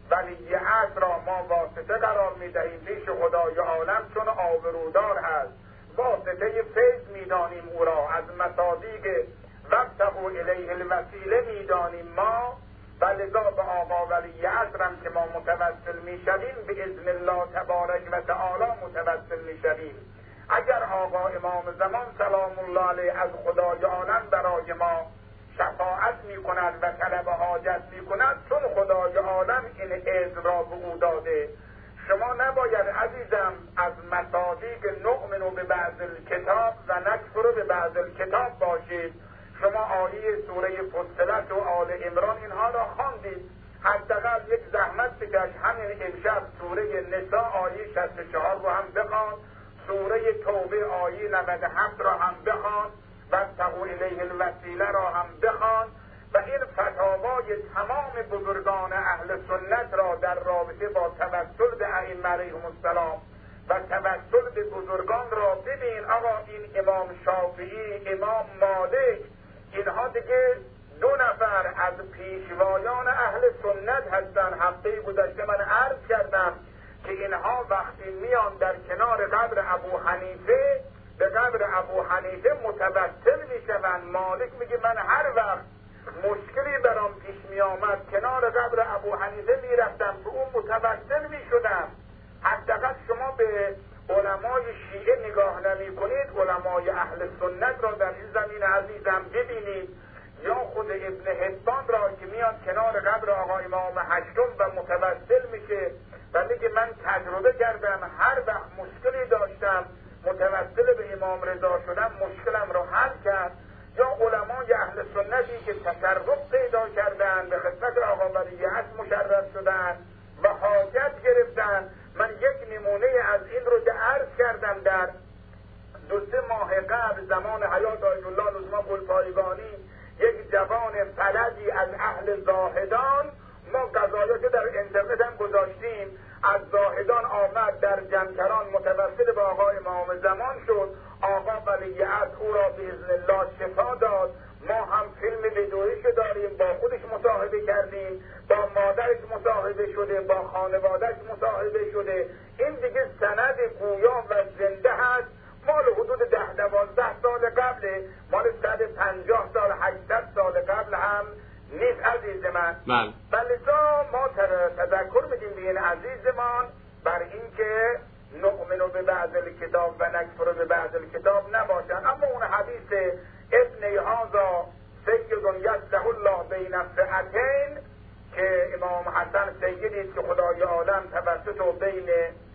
ولیعهد را ما واسطه قرار میدهیم پیش خدای عالم چون آبرودار هست، واسطه فیض میدانیم او را، از مصادیق وابتغوا الیه الوسیله میدانیم ما، و لذا به آقا ولی عصرم که ما متوسل میشویم به اذن الله تبارک و تعالی متوسل میشویم. اگر آقا امام زمان سلام الله علیه از خدای عالم برای ما شفاعت میکند و طلب حاجت میکند، چون خدای عالم این اذن را به او داده، شما نباید عزیزم از مصادیق نؤمن به بعض الکتاب و نکفر به بعض الکتاب باشید. شما آیه سوره فصلت و آل عمران اینها را خواندید، حداقل یک زحمت بکش همین امشب سوره نساء آیه 64 رو هم بخوان، سوره توبه آیه 97 را هم بخوان و وابتغوا الیه الوسیله را هم بخوان و این فتاوا تمام بزرگان اهل سنت را در رابطه با توسل به ائمه علیهم السلام و توسل به بزرگان را ببین. آقا این امام شافعی، امام مالک، اینها دیگه 2 نفر از پیشوایان اهل سنت هستن. هفته گذشته من عرض کردم که اینها وقتی میان در کنار قبر ابو حنیفه به قبر ابو حنیفه متوسل میشوند. مالک میگه من هر وقت مشکلی برام پیش میآمد کنار قبر ابو حنیفه میرفتم به اون متوسل میشدم. حداقل شما به علمای شیعه نگاه نمی کنید، علمای اهل سنت را در این زمین عزیزم ببینید، یا خود ابن حبان را که میاد کنار قبر آقا امام هشتم و متوسل میشه و میگه من تجربه کردم هر وقت مشکلی داشتم متوسل به امام رضا شدم مشکلم رو حل کرد. یا علمای اهل سنتی که تشرف پیدا کردن به خدمت آقا ولیعصر مشرف شدن و حاجت گرفتن. من یک نمونه از این رو عرض کردم. در 2-3 ماه قبل زمان حیات آیت الله لزما گلپایگانی یک جوان فلجی از اهل زاهدان، ما قضایات در اینترنت هم گذاشتیم، از زاهدان آمد در جمکران متوسل به آقا امام زمان شد. آقا ولیعصر او را باذن الله شفا داد. ما هم فیلم ویدئویش داریم، با خودش مصاحبه کردیم، با مادرش مصاحبه شده، با خانوادهش مصاحبه شده. این دیگه سند گویا و زنده هست. مال حدود 10-12 سال قبله، مال 150 سال 800 سال قبل هم نیست عزیز من. بلکه ما تذکر میدیم به این عزیزمان بر این که نؤمن به بعض الکتاب و نکفر به بعض الکتاب نباشن. اما اون حدیث ابن هذا سید یصلح الله بین فئتین که امام حسن سیدی است که خدای عالم توسط و بین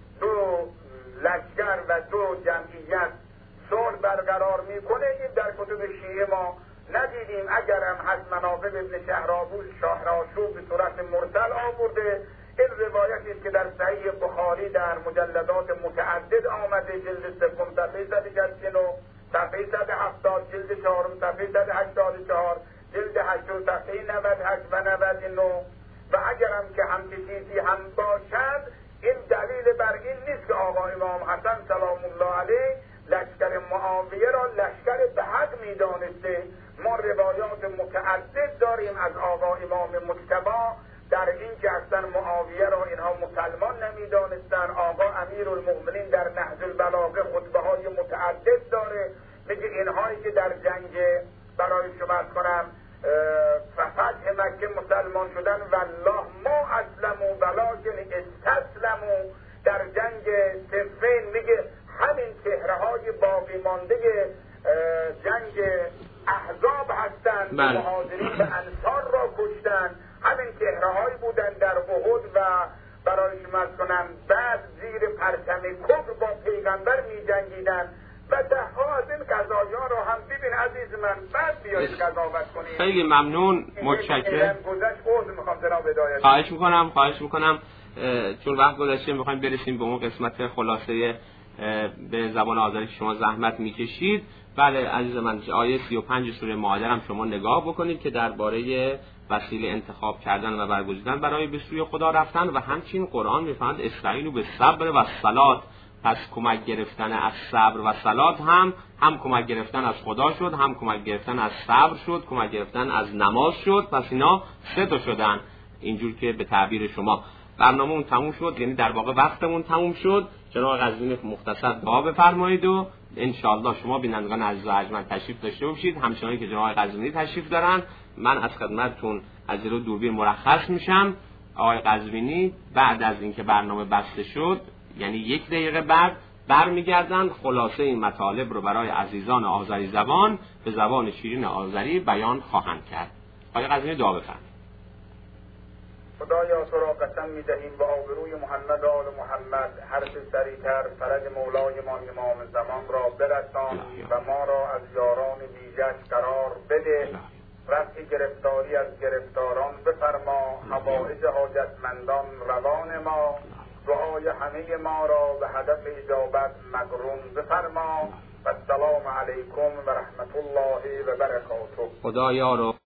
2 لشکر و 2 جمعیت صلح برقرار میکنه، این در کتب شیعه ما ندیدیم. اگرم هست مناقب ابن شهرآشوب به صورت مرسل آورده. این روایتی است که در صحیح بخاری در مجلدات متعدد آمده، جلد 3 صفحه 169، صفحه 170، جلد 4 صفحه 184، جلد 8 صفحه 98 و 99. و اگرم که هم چیزی هم باشد، این دلیل بر این نیست که آقا امام حسن سلام الله علیه لشکر معاویه را لشکر به حق میدانسته. ما روایات متعدد داریم از آقا امام مجتبی در این که اصلا معاویه را اینها مسلمان نمیدانستن. آقا امیرالمؤمنین در نهج البلاغه خطبه های متعدد داره، میگه اینهایی که در جنگ برای شما کنم فتح مکه مسلمان شدن والله ما اسلموا ولکن استسلموا. در جنگ صفین میگه همین چهره های باقی مانده جنگ احزاب هستند، مهاجرین و انصار را کشتن. همین چهره‌هایی بودن در احد و برای شما کنم بعد زیر پرچم کفر با پیغمبر می جنگیدن. و ده ها از این قضایا رو هم ببین عزیز من، بعد بیایید قضاوت کنید. خیلی ممنون، متشکرم. خواهش میکنم چون وقت گذشته میخوایم برسیم به اون قسمت خلاصه به زبان آذری که شما زحمت میکشید. بله عزیز من، آیه 35 سوره مائده هم شما نگاه بکنید که درباره وسیله انتخاب کردن و برگزیدن برای به سوی خدا رفتن و همچنین قرآن میفرماید استعینوا بالصبر و الصلاة. پس کمک گرفتن از صبر و صلات هم کمک گرفتن از خدا شد، هم کمک گرفتن از صبر شد، کمک گرفتن از نماز شد. پس اینا 3 تا شدن. اینجور که به تعبیر شما برنامه‌مون تموم شد، یعنی در واقع وقتمون تموم شد. جناب قزوینی مختصر دعا بفرمایید و ان شاء الله شما بینندگان عزیز و ارجمند تشریف داشته باشید. همچنان که جناب قزوینی تشریف دارن، من از خدمتتون از جلو دوربین مرخص میشم. آقای قزوینی بعد از اینکه برنامه بسته شد، یعنی 1 دقیقه بعد برمیگردن، خلاصه این مطالب رو برای عزیزان آذری زبان به زبان شیرین آذری بیان خواهند کرد. آقای قزوینی دعا بفرمایید. خدایا تو را قسم می‌دهیم با آبروی محمد و آل محمد هر چه سریعتر فرج مولایمان امام زمان را برسان و ما را از یاران ویژه‌اش قرار بده. رفع گرفتاری از گرفتاران بفرما، حوائج حاجتمندان روان ما، دعای همه ما را به هدف اجابت مقرون بفرما. و السلام علیکم و رحمت الله و برکاته. خدایا رو